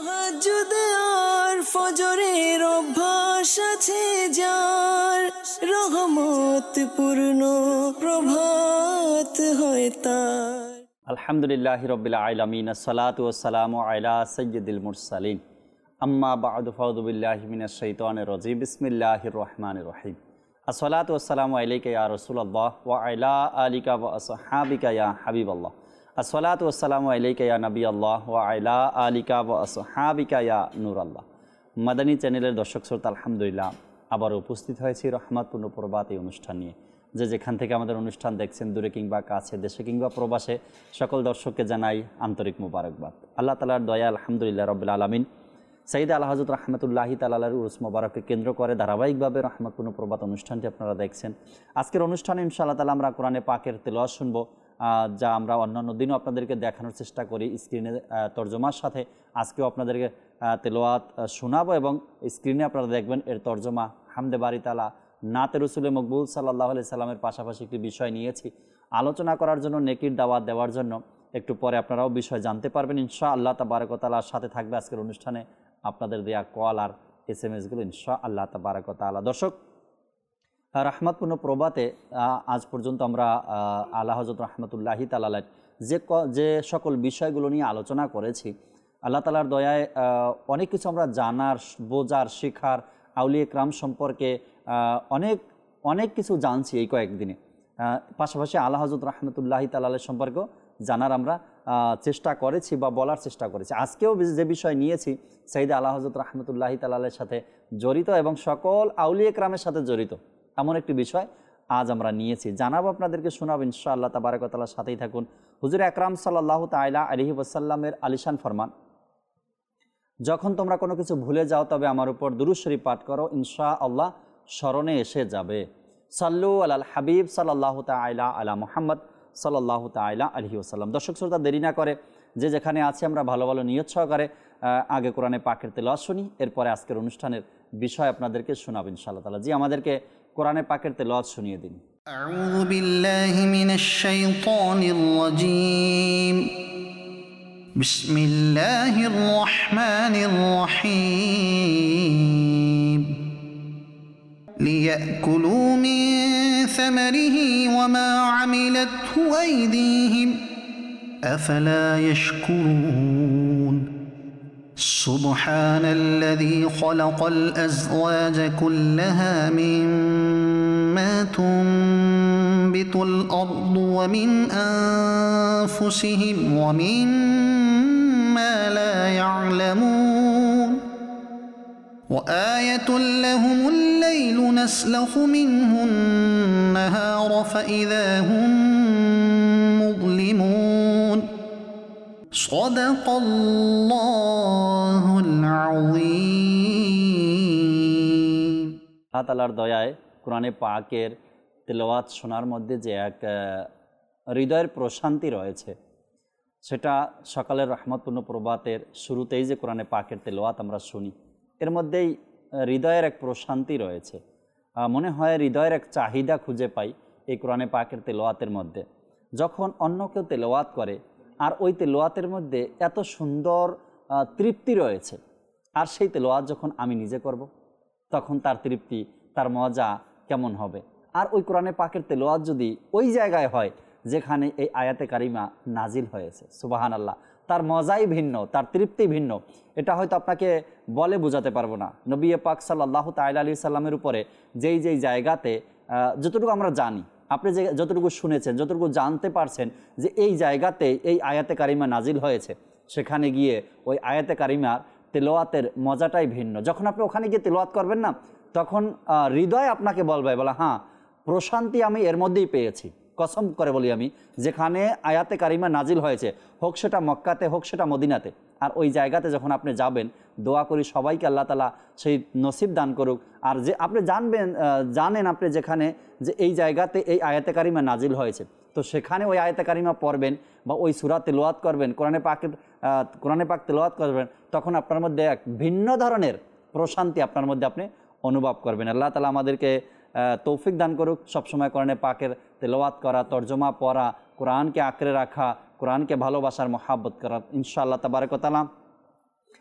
তাহাজ্জুদ আর ফজরের অভ্যাস আছে যার, রহমত পূর্ণ প্রভাত হয় তার। আলহামদুলিল্লাহি রাব্বিল আলামিন, আসসালাতু ওয়াসসালামু আলা সাইয়্যিদিল মুরসালিন, আম্মা বা'দু, ফাউযু বিল্লাহি মিনাশ শাইতানির রাজীম, বিসমিল্লাহির রহমানির রহিম। আসসালাতু ওয়াসসালামু আলাইকা ইয়া রাসূলুল্লাহ ওয়া আলা আলিকা ওয়া আসহাবিকা ইয়া হাবিবাল্লাহ। আসসালাতু ওয়াসসালামু আলাইকা ইয়া নবিয়াল্লাহ ওয়া আলা আলিকা ওয়া আসহাবিকা ইয়া নূরাল্লাহ। মাদানী চ্যানেলের দর্শক শ্রোতা, আলহামদুলিল্লাহ আবার উপস্থিত হয়েছি রহমতপূর্ণ প্রভাত এই অনুষ্ঠান নিয়ে। যেখান থেকে আমাদের অনুষ্ঠান দেখছেন, দূরে কিংবা কাছে, দেশে কিংবা প্রবাসে, সকল দর্শককে জানাই আন্তরিক মুবারকবাদ। আল্লাহ তাআলার দয়া, আলহামদুলিল্লাহ রাব্বিল আলামিন, সাইয়্যিদ আলা হযরত রাহমাতুল্লাহি তাআলার উরুস মোবারককে কেন্দ্র করে ধারাবাহিকভাবে রহমতপূর্ণ প্রভাত অনুষ্ঠানটি আপনারা দেখছেন। আজকের অনুষ্ঠানে ইনশাআল্লাহ তাআলা আমরা কোরআনে পাকের তেলাওয়াত শুনবো, যা আমরা অন্যান্য দিনও আপনাদেরকে দেখানোর চেষ্টা করি স্ক্রিনে তর্জমার সাথে। আজকেও আপনাদেরকে তেলাওয়াত শোনাবো এবং স্ক্রিনে আপনারা দেখবেন এর তর্জমা। হামদে বারি তাআলা, নাতে রসুলে মকবুল সাল্লাল্লাহু আলাইহি সাল্লামের পাশাপাশি একটি বিষয় নিয়েছি আলোচনা করার জন্য, নেকির দাওয়াত দেওয়ার জন্য। একটু পরে আপনারাও বিষয় জানতে পারবেন ইনশাআল্লাহ তাবারক ওয়া তাআলার সাথে থাকবে আজকের অনুষ্ঠানে আপনাদের দেয়া কল আর SMS-গুলো ইনশাআল্লাহ তাবারক ওয়া তাআলা। দর্শক, রহমতপূর্ণ প্রভাতে আজ পর্যন্ত আমরা আলা হযরত রাহমাতুল্লাহি তাআলা যে সকল বিষয়গুলো নিয়ে আলোচনা করেছি, আল্লাহ তাআলার দয়ায় অনেক কিছু আমরা জানার, বোঝার, শেখার, আউলিয়া কিরাম সম্পর্কে অনেক কিছু জানছি এই কয়েকদিনে। পাশাপাশি আলা হযরত রাহমাতুল্লাহি তাআলা সম্পর্কেও জানার আমরা চেষ্টা করেছি বা বলার চেষ্টা করেছি। আজকেও যে বিষয় নিয়েছি সাইয়্যিদ আলা হযরত রাহমাতুল্লাহি তাআলার সাথে জড়িত এবং সকল আউলিয়া কিরামের সাথে জড়িত এমন একটি বিষয় আজ আমরা নিয়েছি, জানাবো আপনাদেরকে, শোনাবো ইনশাআল্লাহ তাবারক ওয়া তাআলার সাথেই থাকুন। হুজুর আকরাম সাল্লাল্লাহু তাআলা আলাইহি ওয়াসাল্লামের আলিশান ফরমান, যখন তোমরা কোনো কিছু ভুলে যাও তবে আমার উপর দুরূদ শরীফ পাঠ করো, ইনশাআল্লাহ স্মরণে এসে যাবে। সাল্লু আলাল হাবিব সাল্লাল্লাহু তাআলা আলা মুহাম্মদ সাল্লাল্লাহু তাআলা আলাইহি ওয়াসাল্লাম। দর্শক শ্রোতা, দেরি না করে যে যেখানে আছে আমরা ভালো ভালো নিয়ত সহকারে আগে কোরআনে পাকের তেলাওয়াত শুনি, এরপরে আজকের অনুষ্ঠানের বিষয় আপনাদেরকে শোনাবেন ইনশাআল্লাহ তাআলা। জি, আমাদেরকে কোরআনে পাকের তেলাওয়াত শুনিয়ে দিন। আউযু বিল্লাহি মিনাশ শাইতানির রাজীম। বিসমিল্লাহির রহমানির রহিম। লিয়াকুলু মিন সামারিহি ওয়া মা আমিলাতহু আইদিহিম আফালা ইয়াশকুরুন। سبحان الذي خلق الأزواج كلها مما تنبت الأرض ومن أنفسهم ومما لا يعلمون وآية لهم الليل نسلخ منه النهار فإذا هم مظلمون صدق الله العظيم। আল্লাহ তাআলার দয়ায় কোরআনে পাকের তেলাওয়াত শোনার মধ্যে যে এক হৃদয়ের প্রশান্তি রয়েছে, সেটা সকালের রহমতপূর্ণ প্রভাতের শুরুতেই যে কোরআনে পাকের তেলাওয়াত আমরা শুনি, এর মধ্যেই হৃদয়ের এক প্রশান্তি রয়েছে। মনে হয় হৃদয়ের এক চাহিদা খুঁজে পাই এই কোরআনে পাকের তেলাওয়াতের মধ্যে। যখন অন্য কেউ তেলাওয়াত করে আর ওই তেলাওয়াতের মধ্যে এত সুন্দর তৃপ্তি রয়েছে, আর সেই তেলাওয়াত যখন আমি নিজে করব, তখন তার তৃপ্তি, তার মজা কেমন হবে। আর ওই কোরআনে পাকের তেলাওয়াত যদি ওই জায়গায় হয় যেখানে এই আয়াতে কারিমা নাজিল হয়েছে, সুবহানাল্লাহ, তার মজাই ভিন্ন, তার তৃপ্তি ভিন্ন। এটা হয়তো আপনাকে বলে বোঝাতে পারবো না। নবী পাক সাল্লাল্লাহু তাআলা আলাইহি সাল্লামের উপরে যেই জায়গাতে যতটুকু আমরা জানি, আপনি যে যতটুকু শুনেছেন, যতটুকু জানতে পারছেন যে এই জায়গাতে এই আয়াতে কারিমা নাজিল হয়েছে, সেখানে গিয়ে ওই আয়াতে কারিমার তেলাওয়াতের মজাটাই ভিন্ন। যখন আপনি ওখানে গিয়ে তেলাওয়াত করবেন না, তখন হৃদয় আপনাকে বলবে, হ্যাঁ, প্রশান্তি আমি এর মধ্যেই পেয়েছি। কসম করে বলি আমি, যেখানে আয়াতে কারিমা নাজিল হয়েছে, হোক সেটা মক্কাতে, হোক সেটা মদিনাতে, আর ওই জায়গাতে যখন আপনি যাবেন, দোয়া করি সবাইকে আল্লাহ তাআলা সেই নসিব দান করুক। আর যে আপনি জানেন আপনি যেখানে যে এই জায়গাতে এই আয়াতে কারিমা নাজিল হয়েছে, তো সেখানে ওই আয়াতে কারিমা পড়বেন বা ওই সূরা তেলাওয়াত করবেন, কোরআনে পাক তেলাওয়াত করবেন, তখন আপনার মধ্যে এক ভিন্ন ধরনের প্রশান্তি আপনার মধ্যে আপনি অনুভব করবেন। আল্লাহ তাআলা আমাদেরকে তৌফিক দান করুক সবসময় কোরআনে পাকের তেলাওয়াত করা, তর্জমা পড়া, কোরআনকে আঁকড়ে রাখা, কোরআনকে ভালোবাসার মহাব্বত করা ইনশাআল্লাহ তাবারক ওয়া তাআলা।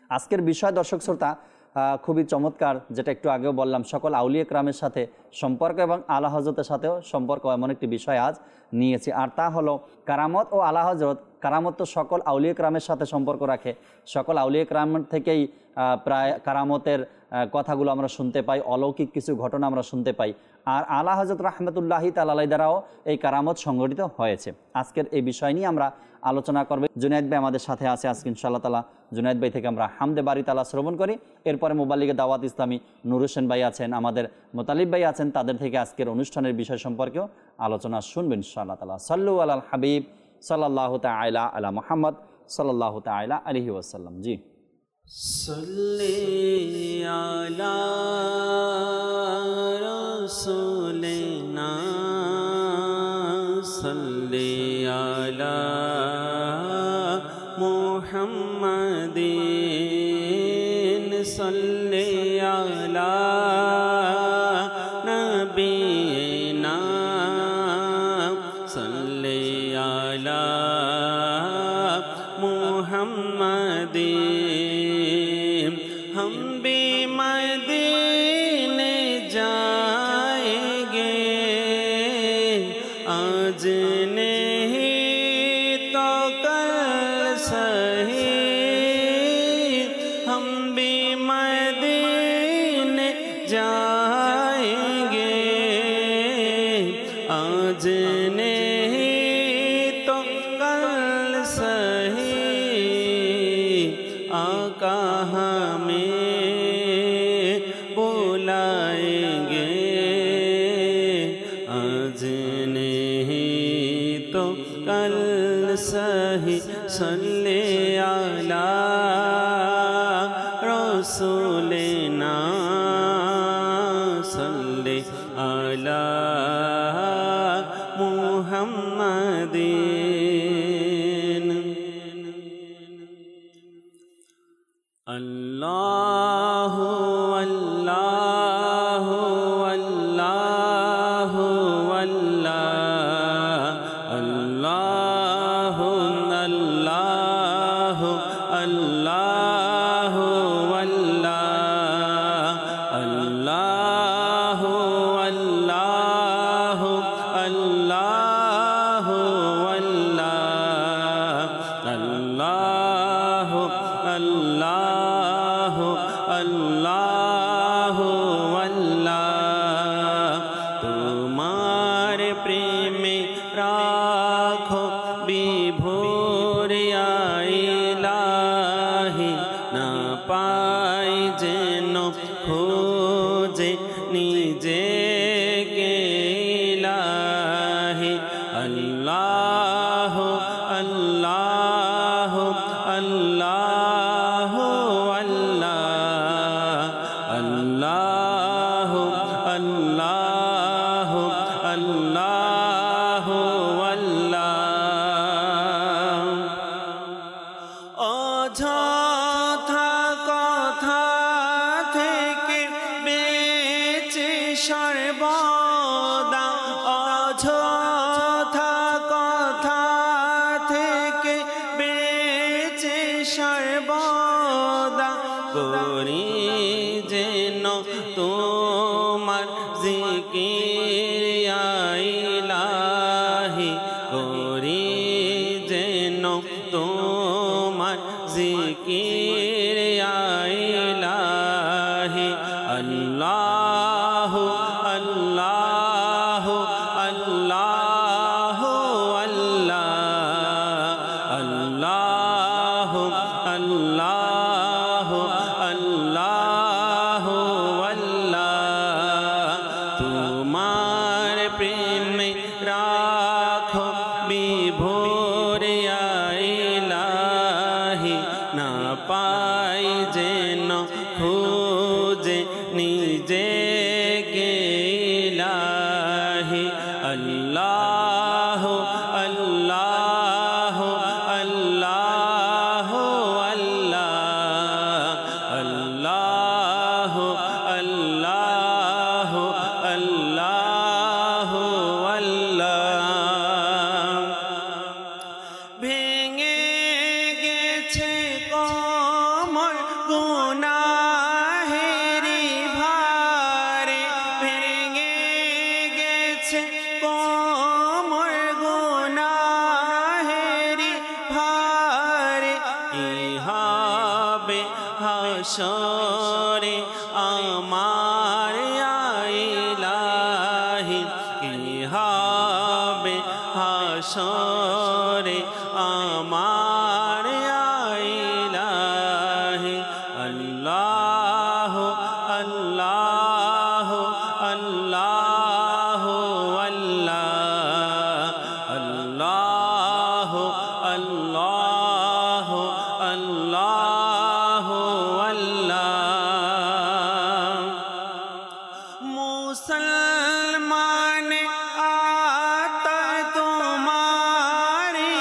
আজকের বিষয় দর্শক শ্রোতা খুবই চমৎকার, যেটা একটু আগেও বললাম, সকল আউলিয়া কেরামের সাথে সম্পর্ক এবং আলা হজরতের সাথেও সম্পর্ক, এমন একটি বিষয় আজ নিয়েছি। আর তা হলো কারামত ও আলা হজরত। কারামত তো সকল আউলিয়া কেরামের সাথে সম্পর্ক রাখে, সকল আউলিয়া কেরাম থেকেই প্রায় কারামতের কথাগুলো আমরা শুনতে পাই, অলৌকিক কিছু ঘটনা আমরা শুনতে পাই। আর আলা হজরত রাহমাতুল্লাহি তাআলা আলাইহি দ্বারাও এই কারামত সংঘটিত হয়েছে। আজকের এই বিষয় নিয়ে আমরা আলোচনা করব। জুনায়েদ ভাই আমাদের সাথে আছে আজকে ইনশাআল্লাহ তাআলা। জুনায়েদ ভাই থেকে আমরা হামদে বারি তাআলা শ্রবণ করি। এরপরে মুবাল্লিগে দাওয়াত ইসলামী নূর হোসেন ভাই আছেন, আমাদের মোতালিব ভাই আছেন, তাদের থেকে আজকের অনুষ্ঠানের বিষয় সম্পর্কেও আলোচনা শুনবেন ইনশাআল্লাহ তাআলা। সাল্লু আলাল হাবিব সাল্লাল্লাহু তাআলা আলা মুহাম্মদ সাল্লাল্লাহু তাআলা আলাইহি ওয়াসাল্লাম। জি, সাল্লি আলা রাসূলিনা সাল্লি আলা মুহাম্মাদিন সাল্লি আলা নবিয়িনা সাল্লি আলা মুহাম্মাদিন हम भी मदीने जाएंगे आज नहीं तो कल सही हम भी मदीने जाएंगे आज नहीं तो कल सही आका हमें बुलाएंगे आज नहीं तो कल सही सल्ले अला रसूलिना सल्ले अला मुहम्मदिन अल्लाहु अल्लाहु अल्लाहु अल्लाह अल्लाहु अल्लाहु अल्लाहु अल्लाह अल्लाहु अल्लाहु अल्लाहु अल्लाह अल्लाहु अल्लाहु अल्लाहु अल्लाह तुम्हारे प्रेम राखो विभोर इलाही ना पाई जेनो खोजे निजे के इलाही अल्लाहु अल्लाहु अल्लाहु अल्लाहु अल्लाहु अल्लाहु अल्लाह অযথা কথা থেকে বেঁচে সর্বদা অযথা কথা থেকে বেঁচে সর্বদা করি যেন তোমার জিকির ইলাহি করি যেন তোমার জিকির ইলাহি আল্লাহু আল্লাহু আল্লাহু আল্লাহ আল্লাহু আল্লাহু আল্লাহু আল্লাহ তোমার প্রেমে রাখো বিভোর ইলাহি না পাই যেন খুঁজে নিজে কে ইলাহি আল্লাহু আল্লাহু আল্লাহু আল্লাহ আল্লাহু আল্লাহু আল্লাহু আল্লাহ ভেঙে গেছে কমর গুনাহেরি ভারে ভেঙে গেছে কোমর গুনাহেরি ভারে কি হবে হাসরে আমার ইলাহি কি হবে হাসরে আমার ইলাহি আল্লাহ আল্লাহ আল্লাহ আল্লাহ আল্লাহ আল্লাহ আল্লাহ মুসলমান আতা তোমারি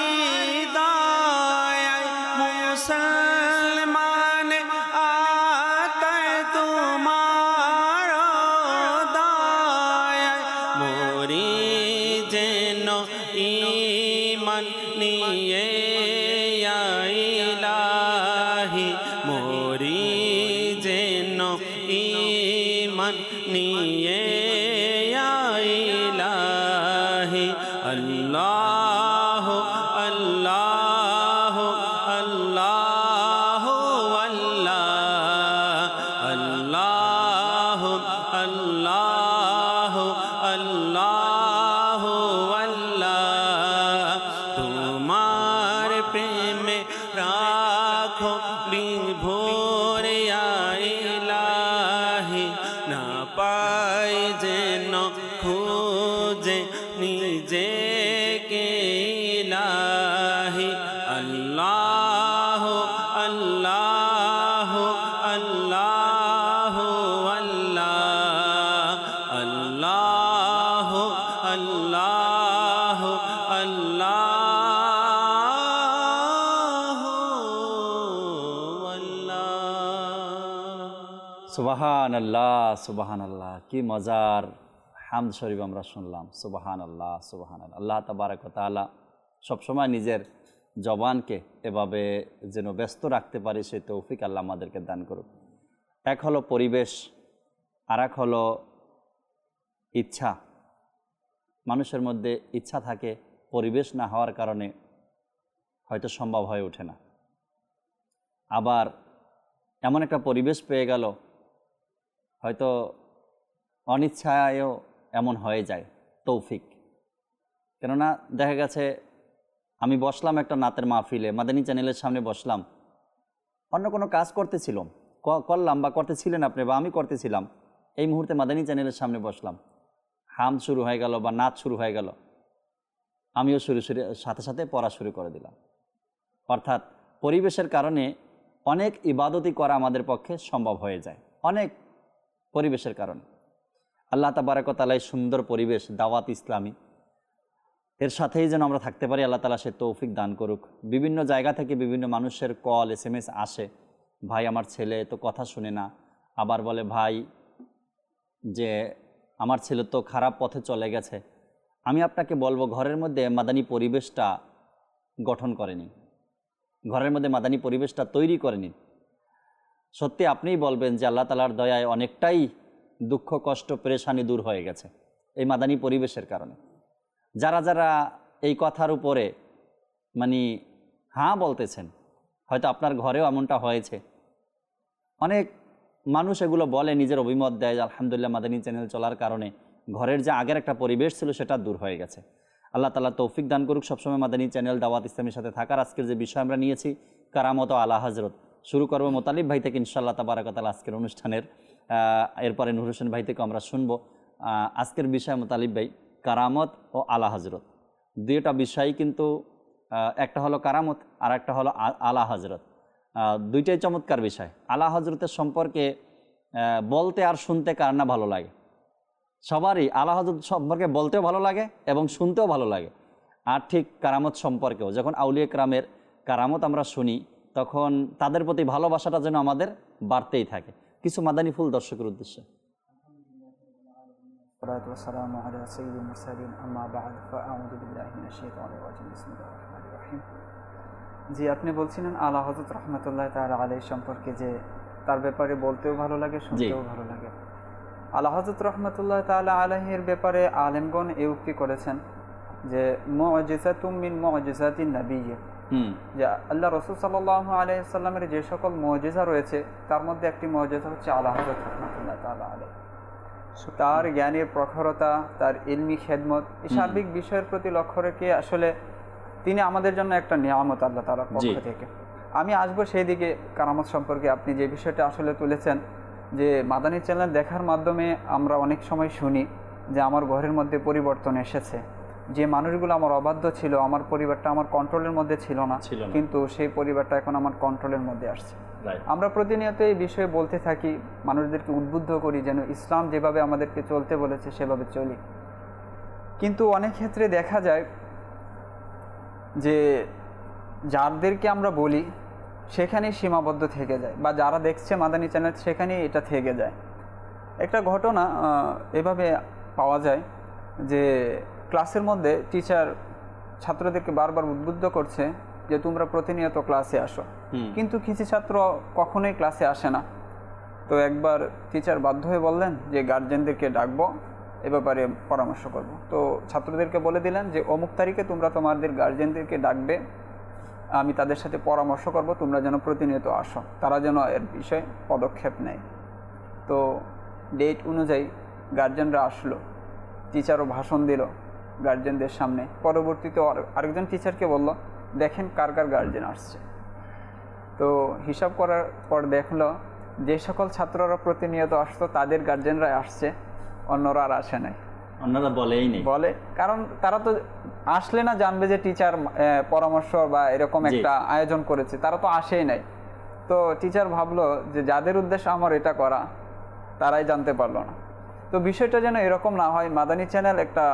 দায় মুসলমান আতা তোমার দায় মোরি যেন ঈমান নিয়ে ইলাহি মোরি যেন ঈমান নিয়ে ইলাহি আল্লাহ আল্লাহ আল্লাহ আল্লাহ আল্লাহ আল্লাহ আল্লাহ তোমার প্রেমে রাখো বিভোর ইলাহি না পাই যেন খুঁজে নিজেকে ইলাহি আল্লাহ আল্লাহ আল্লাহ আল্লাহ আল্লাহ আল্লাহ সুবহানাল্লাহ সুবহানাল্লাহ, কি মজার হামদ শরীফ আমরা শুনলাম। সুবহানাল্লাহ সুবহানাল্লাহ। আল্লাহ তাবারক ওয়া তাআলা সবসময় নিজের জবানকে এভাবে যেন ব্যস্ত রাখতে পারি সেই তৌফিক আল্লাহ আমাদেরকে দান করুক। এক হলো পরিবেশ, আর এক হলো ইচ্ছা। মানুষের মধ্যে ইচ্ছা থাকে, পরিবেশ না হওয়ার কারণে হয়তো সম্ভব হয়ে ওঠে না। আবার এমন একটা পরিবেশ পেয়ে গেল, হয়তো অনিচ্ছায়ও এমন হয়ে যায়, তৌফিক। কেননা দেখা গেছে আমি বসলাম একটা নাতের মাহফিলে, মাদানী চ্যানেলের সামনে বসলাম, অন্য কোনো কাজ করতেছিলাম, করলাম বা করতেছিলেন আপনি বা আমি করতেছিলাম, এই মুহূর্তে মাদানী চ্যানেলের সামনে বসলাম, হামদ শুরু হয়ে গেল বা নাচ শুরু হয়ে গেল, আমিও সাথে সাথে পড়া শুরু করে দিলাম। অর্থাৎ পরিবেশের কারণে অনেক ইবাদতই করা আমাদের পক্ষে সম্ভব হয়ে যায়, অনেক পরিবেশের কারণে। আল্লাহ তাবারক ওয়া তাআলা সুন্দর পরিবেশ, দাওয়াত ইসলামী, এর সাথেই যেন আমরা থাকতে পারি। আল্লাহ তাআলা সে তৌফিক দান করুক। বিভিন্ন জায়গা থেকে বিভিন্ন মানুষের কল SMS আসে, ভাই আমার ছেলে তো কথা শুনে না, আবার বলে ভাই যে আমার ছেলে তো খারাপ পথে চলে গেছে। আমি আপনাকে বলবো, ঘরের মধ্যে মাদানী পরিবেশটা গঠন করেনি, ঘরের মধ্যে মাদানী পরিবেশটা তৈরি করেনি। সত্যি আপনিই বলবেন যে আল্লাহ তাআলার দয়ায় অনেকটাই দুঃখ কষ্ট পেরেশানি দূর হয়ে গেছে এই মাদানী পরিবেশের কারণে। যারা যারা এই কথার উপরে হ্যাঁ বলতেছেন, হয়তো আপনার ঘরেও এমনটা হয়েছে। অনেক মানুষ এগুলো বলে, নিজের অভিমত দেয়, আলহামদুলিল্লাহ মাদানী চ্যানেল চলার কারণে ঘরের যে আগের একটা পরিবেশ ছিল সেটা দূর হয়ে গেছে। আল্লাহ তাআলা তৌফিক দান করুক সবসময় মাদানী চ্যানেল দাওয়াত ইসলামীর সাথে থাকার। আজকের যে বিষয় আমরা নিয়েছি কারামত ও আলা হযরত, শুরু করবো মোতালিব ভাই থেকে ইনশাআল্লাহ তাবারাক ওয়া তাআলা আজকের অনুষ্ঠানের। এরপরে নূর হোসেন ভাই থেকে আমরা শুনবো আজকের বিষয়। মোতালিব ভাই, কারামত ও আলা হযরত দুইটা বিষয়, কিন্তু একটা হলো কারামত আর একটা হলো আলা হযরত। দুইটাই চমৎকার বিষয়। আলা হযরতের সম্পর্কে বলতে আর শুনতে কার না ভালো লাগে? সবারই আলা হযরত সম্পর্কে বলতেও ভালো লাগে এবং শুনতেও ভালো লাগে। আর ঠিক কারামত সম্পর্কেও, যখন আউলিয়া কেরামের কারামত আমরা শুনি, তখন তাদের প্রতি ভালোবাসাটা যেন আমাদের বাড়তেই থাকে। কিছু মাদানী ফুল দর্শকের উদ্দেশ্যে। জি, আপনি বলছিলেন আলা হযরত রাহমাতুল্লাহ তাআলা আলাইহি সম্পর্কে যে তার ব্যাপারে বলতেও ভালো লাগে, শুনতেও ভালো লাগে। আলা হযরত রাহমাতুল্লাহ তাআলা আলাইহির ব্যাপারে আলেমগণ এই উক্তি করেছেন যে মুআজিজাতুম মিন মুআজিজাতিন নাবিয়্য, যে আল্লাহ রাসূল সাল্লাল্লাহু আলাইহি সাল্লামের যে সকল মুআজিজা রয়েছে তার মধ্যে একটি মুআজিজা হচ্ছে আলা হযরত রাহমাতুল্লাহ তাআলা আলাইহি। তার জ্ঞানের প্রখরতা, তার ইলমি খেদমত, এই সার্বিক বিষয়ের প্রতি লক্ষ্য রেখে আসলে তিনি আমাদের জন্য একটা নিয়ামত আল্লাহ তাআলার পক্ষ থেকে। আমি আসবো সেই দিকে কারামত সম্পর্কে। আপনি যে বিষয়টা আসলে তুলেছেন যে মাদানী চ্যানেল দেখার মাধ্যমে আমরা অনেক সময় শুনি যে আমার ঘরের মধ্যে পরিবর্তন এসেছে, যে মানুষগুলো আমার অবাধ্য ছিল, আমার পরিবারটা আমার কন্ট্রোলের মধ্যে ছিল না, কিন্তু সেই পরিবারটা এখন আমার কন্ট্রোলের মধ্যে আসছে। আমরা প্রতিনিয়ত এই বিষয়ে বলতে থাকি, মানুষদেরকে উদ্বুদ্ধ করি যেন ইসলাম যেভাবে আমাদেরকে চলতে বলেছে সেভাবে চলি। কিন্তু অনেক ক্ষেত্রে দেখা যায় যে যাদেরকে আমরা বলি সেখানেই সীমাবদ্ধ থেকে যায়, বা যারা দেখছে মাদানী চ্যানেল সেখানেই এটা থেকে যায়। একটা ঘটনা এভাবে পাওয়া যায় যে ক্লাসের মধ্যে টিচার ছাত্রদেরকে বারবার উদ্বুদ্ধ করছে যে তোমরা প্রতিনিয়ত ক্লাসে আসো, কিন্তু কিছু ছাত্র কখনোই ক্লাসে আসে না। তো একবার টিচার বাধ্য হয়ে বললেন যে গার্জেনদেরকে ডাকবো, এ ব্যাপারে পরামর্শ করব। তো ছাত্রদেরকে বলে দিলেন যে অমুক তারিখে তোমরা তোমাদের গার্জেনদেরকে ডাকবে, আমি তাদের সাথে পরামর্শ করব, তোমরা যেন প্রতিনিয়ত আসো, তারা যেন এর বিষয়ে পদক্ষেপ নেয়। তো ডেট অনুযায়ী গার্জেনরা আসলো, টিচারও ভাষণ দিল গার্জেনদের সামনে। পরবর্তীতে আরেকজন টিচারকে বলল দেখেন কার কার গার্জেন আসছে। তো হিসাব করার পর দেখলো যে সকল ছাত্ররা প্রতিনিয়ত আসতো তাদের গার্জেনরা আসছে, অন্যরা আর আসে নাই। অন্যরা বলেই নেই, বলে কারণ তারা তো আসলে না জানবে যে টিচার পরামর্শ বা এরকম একটা আয়োজন করেছে, তারা তো আসেই নাই। তো টিচার ভাবলো যে যাদের উদ্দেশ্য আমার এটা করা তারাই জানতে পারলো না। তো বিষয়টা যেন এরকম না হয়। মাদানী চ্যানেল একটা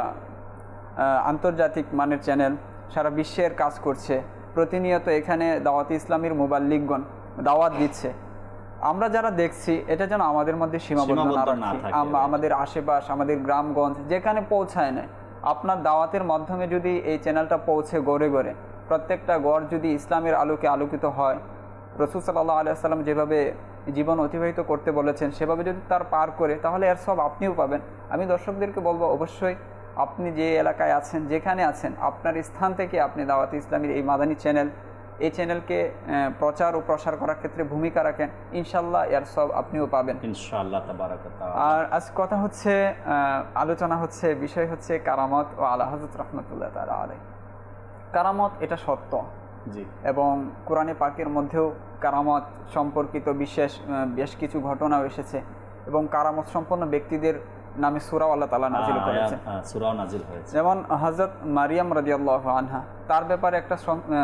আন্তর্জাতিক মানের চ্যানেল, সারা বিশ্বের কাজ করছে, প্রতিনিয়ত এখানে দাওয়াতে ইসলামীর মুবাল্লিগগণ দাওয়াত দিচ্ছে। আমরা যারা দেখছি এটা যেন আমাদের মধ্যে সীমাবদ্ধ না রাখি, আমাদের আশেপাশ, আমাদের গ্রামগঞ্জ যেখানে পৌঁছায় না, আপনার দাওয়াতের মাধ্যমে যদি এই চ্যানেলটা পৌঁছে গড়ে গড়ে প্রত্যেকটা গড় যদি ইসলামের আলোকে আলোকিত হয়, রাসূল সাল্লাল্লাহু আলাইহি ওয়াসাল্লাম যেভাবে জীবন অতিবাহিত করতে বলেছেন সেভাবে যদি তার পার করে, তাহলে এর সব আপনিও পাবেন। আমি দর্শকদেরকে বলবো অবশ্যই আপনি যে এলাকায় আছেন, যেখানে আছেন, আপনার স্থান থেকে আপনি দাওয়াতে ইসলামীর এই মাদানী চ্যানেল, এই চ্যানেলকে প্রচার ও প্রসার করার ক্ষেত্রে ভূমিকা রাখেন, ইনশাল্লাহ এর সব আপনিও পাবেন ইনশাআল্লাহ তাবারাক ওয়া তাআলা। আর আজ কথা হচ্ছে, আলোচনা হচ্ছে, বিষয় হচ্ছে কারামত ও আলা হযরত রাহমাতুল্লাহ তাআলা আলাইহি। কারামত এটা সত্য, জি, এবং কোরআনে পাকের মধ্যেও কারামত সম্পর্কিত বেশ কিছু ঘটনাও এসেছে, এবং কারামত সম্পন্ন ব্যক্তিদের নামে সূরা আল্লাহ তাআলা নাযিল করেছেন, সূরাও নাযিল হয়েছে। যেমন হযরত মারিয়াম রাদিয়াল্লাহু আনহা, তার ব্যাপারে একটা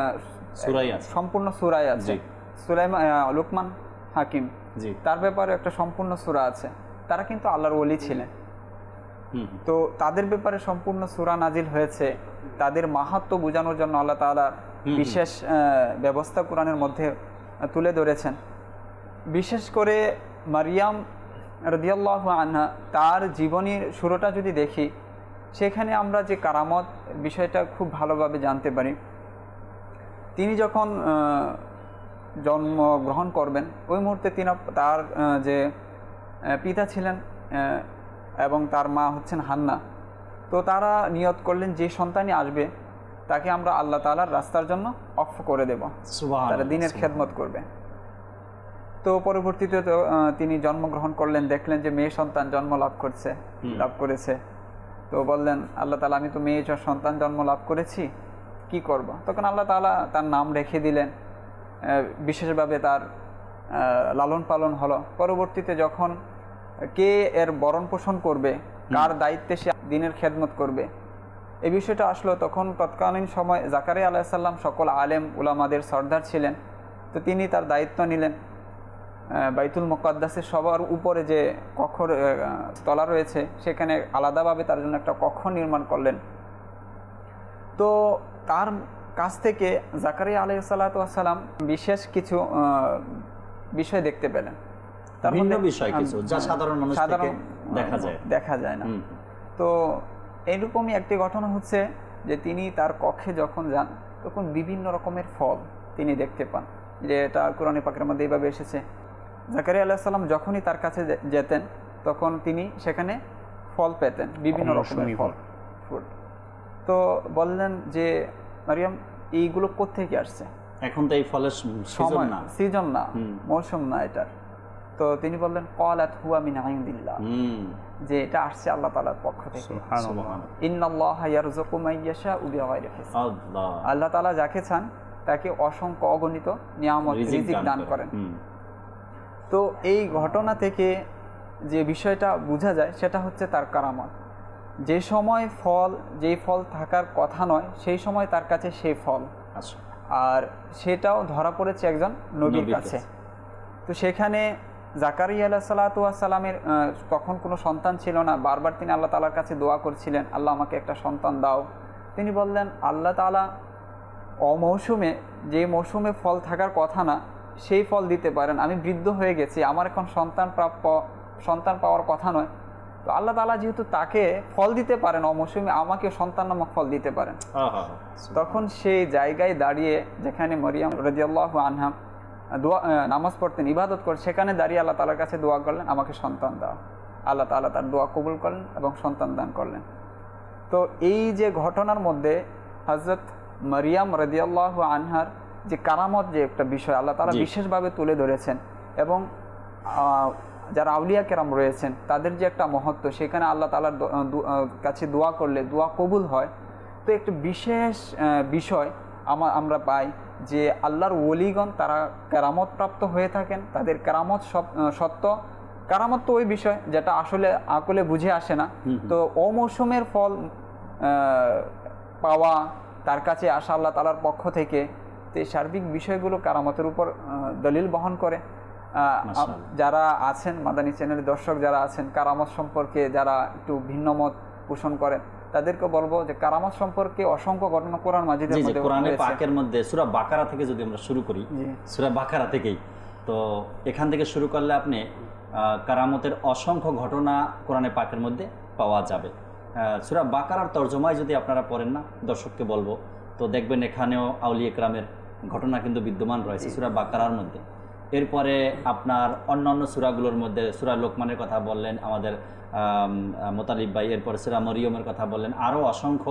সূরাই আছে, সম্পূর্ণ সূরাই আছে। সুলাইমান, লুকমান হাকিম, জি, তার ব্যাপারে একটা সম্পূর্ণ সূরা আছে। তারা কিন্তু আল্লাহর ওলি ছিলেন। তো তাদের ব্যাপারে সম্পূর্ণ সূরা নাজিল হয়েছে। তাদের মাহাত্ম্য বোঝানোর জন্য আল্লাহ তাআলা বিশেষ ব্যবস্থা কোরআনের মধ্যে তুলে ধরেছেন। বিশেষ করে মারিয়াম রাদিয়াল্লাহু আনহা, তার জীবনীর শুরুটা যদি দেখি, সেখানে আমরা যে কারামত বিষয়টা খুব ভালোভাবে জানতে পারি। তিনি যখন জন্মগ্রহণ করবেন ওই মুহূর্তে তার যে পিতা ছিলেন এবং তার মা হচ্ছেন হান্না, তো তারা নিয়ত করলেন যে সন্তানই আসবে তাকে আমরা আল্লাহ তাআলার রাস্তার জন্য অফ করে দেব, তারা দ্বীনের খেদমত করবে। তো পরবর্তীতে তিনি জন্মগ্রহণ করলেন, দেখলেন যে মেয়ে সন্তান জন্ম লাভ করেছে। তো বললেন আল্লাহ তাআলা, আমি তো মেয়ে সন্তান জন্ম লাভ করেছি, কি করব? তখন আল্লাহ তাআলা তার নাম রেখে দিলেন, বিশেষভাবে তার লালন পালন হলো। পরবর্তীতে যখন কে এর বরণ পোষণ করবে, কার দায়িত্বে সে দ্বীনের খেদমত করবে, এই বিষয়টা আসলো, তখন তৎকালীন সময় জাকারিয়া আলাইহিস সালাম সকল আলেম উলামাদের সর্দার ছিলেন। তো তিনি তার দায়িত্ব নিলেন। বাইতুল মুকাদ্দাসের সবার উপরে যে কক্ষ তলা রয়েছে, সেখানে আলাদাভাবে তার জন্য একটা কক্ষ নির্মাণ করলেন। তো তার কাছ থেকে জাকারিয়া আলাইহিস সালাতু ওয়াস সালাম বিশেষ কিছু বিষয় দেখতে পেলেন। তার মধ্যে বিষয় কিছু যা সাধারণ মানুষ থেকে দেখা যায় না। তো এরকমই একটি ঘটনা হচ্ছে যে তিনি তার কক্ষে যখন যান, তখন বিভিন্ন রকমের ফল তিনি দেখতে পান, যে এটা কোরআনে পাকের মধ্যে এইভাবে এসেছে। জাকারিয়া আলাইহিস সালাম যখনই তার কাছে যেতেন তখন তিনি সেখানে ফল পেতেন, বিভিন্ন রকমের ফল ফুড। তো বললেন যে মারিয়াম এইগুলো কোত্থেকে আসছে? এখন তো এই ফলের সিজন না, সিজন না, মৌসুম না এটার। তো তিনি বললেন ক্বালাত হুয়া মিন ইনদিল্লাহ, যে এটা আসছে আল্লাহ তাআলার পক্ষ থেকে। ইন্নাল্লাহা ইয়ারযুকু মান ইয়াশাউ বিগাইরি হিসাব, আল্লাহ তাআলা যাকে চান তাকে অসংখ্য অগণিত নিয়ামত রিজিক দান করেন। তো এই ঘটনা থেকে যে বিষয়টা বোঝা যায় সেটা হচ্ছে তার কারামত। যে সময় যেই ফল থাকার কথা নয় সেই সময় তার কাছে সেই ফল, আর সেটাও ধরা পড়েছে একজন নবীর কাছে। তো সেখানে জাকারিয়া আলাইহিস সালাতু ওয়াস সালামের তখন কোনো সন্তান ছিল না, বারবার তিনি আল্লাহ তাআলার কাছে দোয়া করছিলেন, আল্লাহ আমাকে একটা সন্তান দাও। তিনি বললেন আল্লাহ তাআলা অমৌসুমে, যে মৌসুমে ফল থাকার কথা না সেই ফল দিতে পারেন। আমি বৃদ্ধ হয়ে গেছি, আমার এখন সন্তান পাওয়ার কথা নয়, তো আল্লাহ তাআলা যেহেতু তাকে ফল দিতে পারেন অমৌসুমে, আমাকে সন্তান নামক ফল দিতে পারেন। তখন সেই জায়গায় দাঁড়িয়ে যেখানে মরিয়ম রাদিয়াল্লাহু আনহা নামাজ পড়তেন, ইবাদত করতেন, সেখানে দাঁড়িয়ে আল্লাহ তাআলার কাছে দোয়া করলেন আমাকে সন্তান দাও। আল্লাহ তাআলা তার দোয়া কবুল করলেন এবং সন্তান দান করলেন। তো এই যে ঘটনার মধ্যে হযরত মারিয়াম রাদিয়াল্লাহু আনহার যে কারামত, যে একটা বিষয় আল্লাহ তাআলা বিশেষভাবে তুলে ধরেছেন, এবং যারা আউলিয়া কেরাম রয়েছেন তাদের যে একটা মহত্ব, সেখানে আল্লাহ তাআলার কাছে দোয়া করলে দোয়া কবুল হয়। তো একটা বিশেষ বিষয় আমরা পাই যে আল্লাহর ওলিগণ তারা কেরামত প্রাপ্ত হয়ে থাকেন, তাদের কেরামত সত্য। কেরামত তো ওই বিষয় যেটা আসলে আকলে বুঝে আসে না। তো অমৌসুমের ফল পাওয়া, তার কাছে আসা আল্লাহ তাআলার পক্ষ থেকে, তো এই সার্বিক বিষয়গুলো কেরামতের উপর দলিল বহন করে। যারা আছেন মাদানী চ্যানেলের দর্শক যারা আছেন, কারামত সম্পর্কে যারা একটু ভিন্ন মত পোষণ করেন, তাদেরকে বলবো যে কারামত সম্পর্কে অসংখ্য ঘটনা কোরআন মাজিদের মধ্যে, কোরআনে পাকের মধ্যে সূরা বাকারা থেকে যদি আমরা শুরু করি, সূরা বাকারা থেকেই, তো এখান থেকে শুরু করলে আপনি কারামতের অসংখ্য ঘটনা কোরআনে পাকের মধ্যে পাওয়া যাবে। সূরা বাকারার তরজমায় যদি আপনারা পড়েন না, দর্শককে বলবো, তো দেখবেন এখানেও আউলিয়া কেরামের ঘটনা কিন্তু বিদ্যমান রয়েছে সূরা বাকারার মধ্যে। এরপরে আপনার অন্যান্য সূরাগুলোর মধ্যে সূরা লোকমানের কথা বললেন আমাদের মোতালিব ভাই, এরপরে সূরা মরিয়মের কথা বললেন, আরও অসংখ্য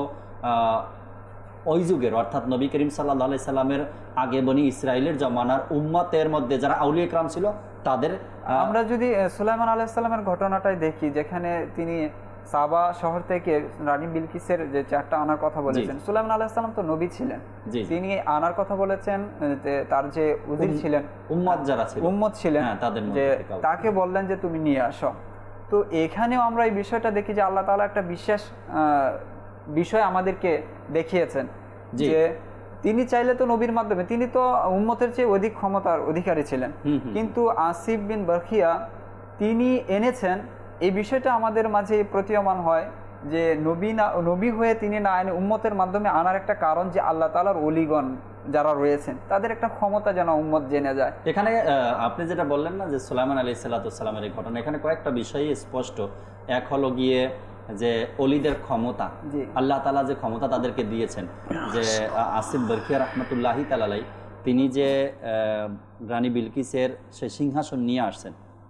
ওই যুগের অর্থাৎ নবী করিম সাল্লাল্লাহু আলাইহি সাল্লামের আগে বনি ইসরাইলের জমানার উম্মতের মধ্যে যারা আউলিয়া কেরাম ছিল তাদের। আমরা যদি সুলাইমান আলাইহিস সালামের ঘটনাটাই দেখি, যেখানে তিনি সাবা শহর থেকে রানী বিলকিসের যে 4টা আনার কথা বলেছেন, সুলাইমান আলাইহিস সালাম তো নবী ছিলেন, তিনি আনার কথা বলেছেন, তার যে উজির ছিলেন, উম্মত ছিলেন, যে তাকে বললেন যে তুমি নিয়ে আসো। তো এখানেও আমরা এই বিষয়টা দেখি যে আল্লাহ তাআলা একটা বিশেষ বিষয় আমাদেরকে দেখিয়েছেন, যে তিনি চাইলে তো নবীর মাধ্যমে, তিনি তো উম্মতের চেয়ে অধিক ক্ষমতার অধিকারী ছিলেন, কিন্তু আসিফ বিন বরখিয়া তিনি এনেছেন। এই বিষয়টা আমাদের মাঝে প্রতীয়মান হয় যে নবী হয়ে তিনি না এনে উম্মতের মাধ্যমে আনার একটা কারণ, যে আল্লাহ তাআলার ওলিগণ যারা রয়েছেন তাদের একটা ক্ষমতা যেন উম্মত জেনে যায়। এখানে আপনি যেটা বললেন না যে সুলাইমান আলাইহিস সালামের এই ঘটনা, এখানে কয়েকটা বিষয়ই স্পষ্ট। এক হলো গিয়ে যে অলিদের ক্ষমতা, আল্লাহ তাআলা যে ক্ষমতা তাদেরকে দিয়েছেন, যে আসিফ বরখিয়া রাহমাতুল্লাহি তাআলা আলাইহি তিনি যে রানী বিলকিসের সেই সিংহাসন নিয়ে আসছেন,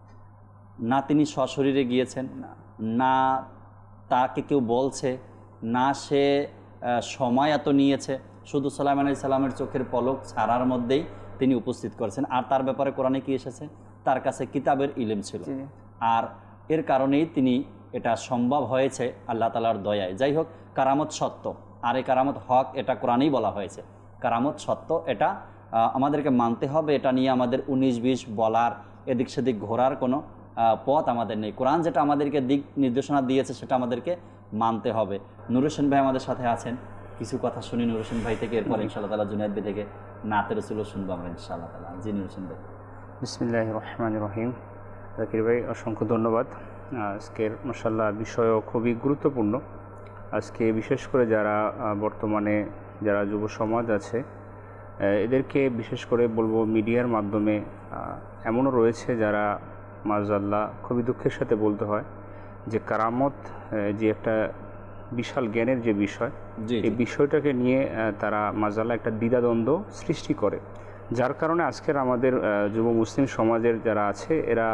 না তিনি সশরীরে গিয়েছেন, না তাকে কেউ বলছে, না সে সময় এত নিয়েছে, শুধু সুলাইমান আলাইহিস সালামের চোখের পলক ছাড়ার মধ্যেই তিনি উপস্থিত করেছেন। আর তার ব্যাপারে কোরআনে কি এসেছে, তার কাছে কিতাবের ইলম ছিল, আর এর কারণেই তিনি এটা সম্ভব হয়েছে আল্লাহ তাআলার দয়ায়। যাই হোক, কারামত সত্য, আর এই কারামত হক, এটা কোরআনেই বলা হয়েছে। কারামত সত্য, এটা আমাদেরকে মানতে হবে, এটা নিয়ে আমাদের 19-20 বলার, এদিক সেদিক ঘোরার কোনো পথ আমাদের নেই। কোরআন যেটা আমাদেরকে দিক নির্দেশনা দিয়েছে সেটা আমাদেরকে মানতে হবে। নূর হোসেন ভাই আমাদের সাথে আছেন, কিছু কথা শুনি নূর হোসেন ভাই থেকে, এরপর ইনশাআল্লাহ তাআলা জুনায়েদ ভাই থেকে নাতে রাসূলও শুনবো আমরা ইনশাআল্লাহ তাআলা। জি নূর হোসেন ভাই। বিসমিল্লাহির রহমানির রহিম। জাকির ভাই অসংখ্য ধন্যবাদ। আজকের মাশাআল্লাহ বিষয়ও খুবই গুরুত্বপূর্ণ। আজকে বিশেষ করে যারা বর্তমানে যারা যুব সমাজ আছে, এদেরকে বিশেষ করে বলবো মিডিয়ার মাধ্যমে এমনও রয়েছে যারা মাশাআল্লাহ খুবই দুঃখের সাথে বলতে হয় যে কারামত যে একটা বিশাল জ্ঞানের যে বিষয়, এই বিষয়টাকে নিয়ে তারা মাশাআল্লাহ একটা দ্বিধাদ্বন্দ্ব সৃষ্টি করে। যার কারণে আজকের আমাদের যুব মুসলিম সমাজের যারা আছে এরা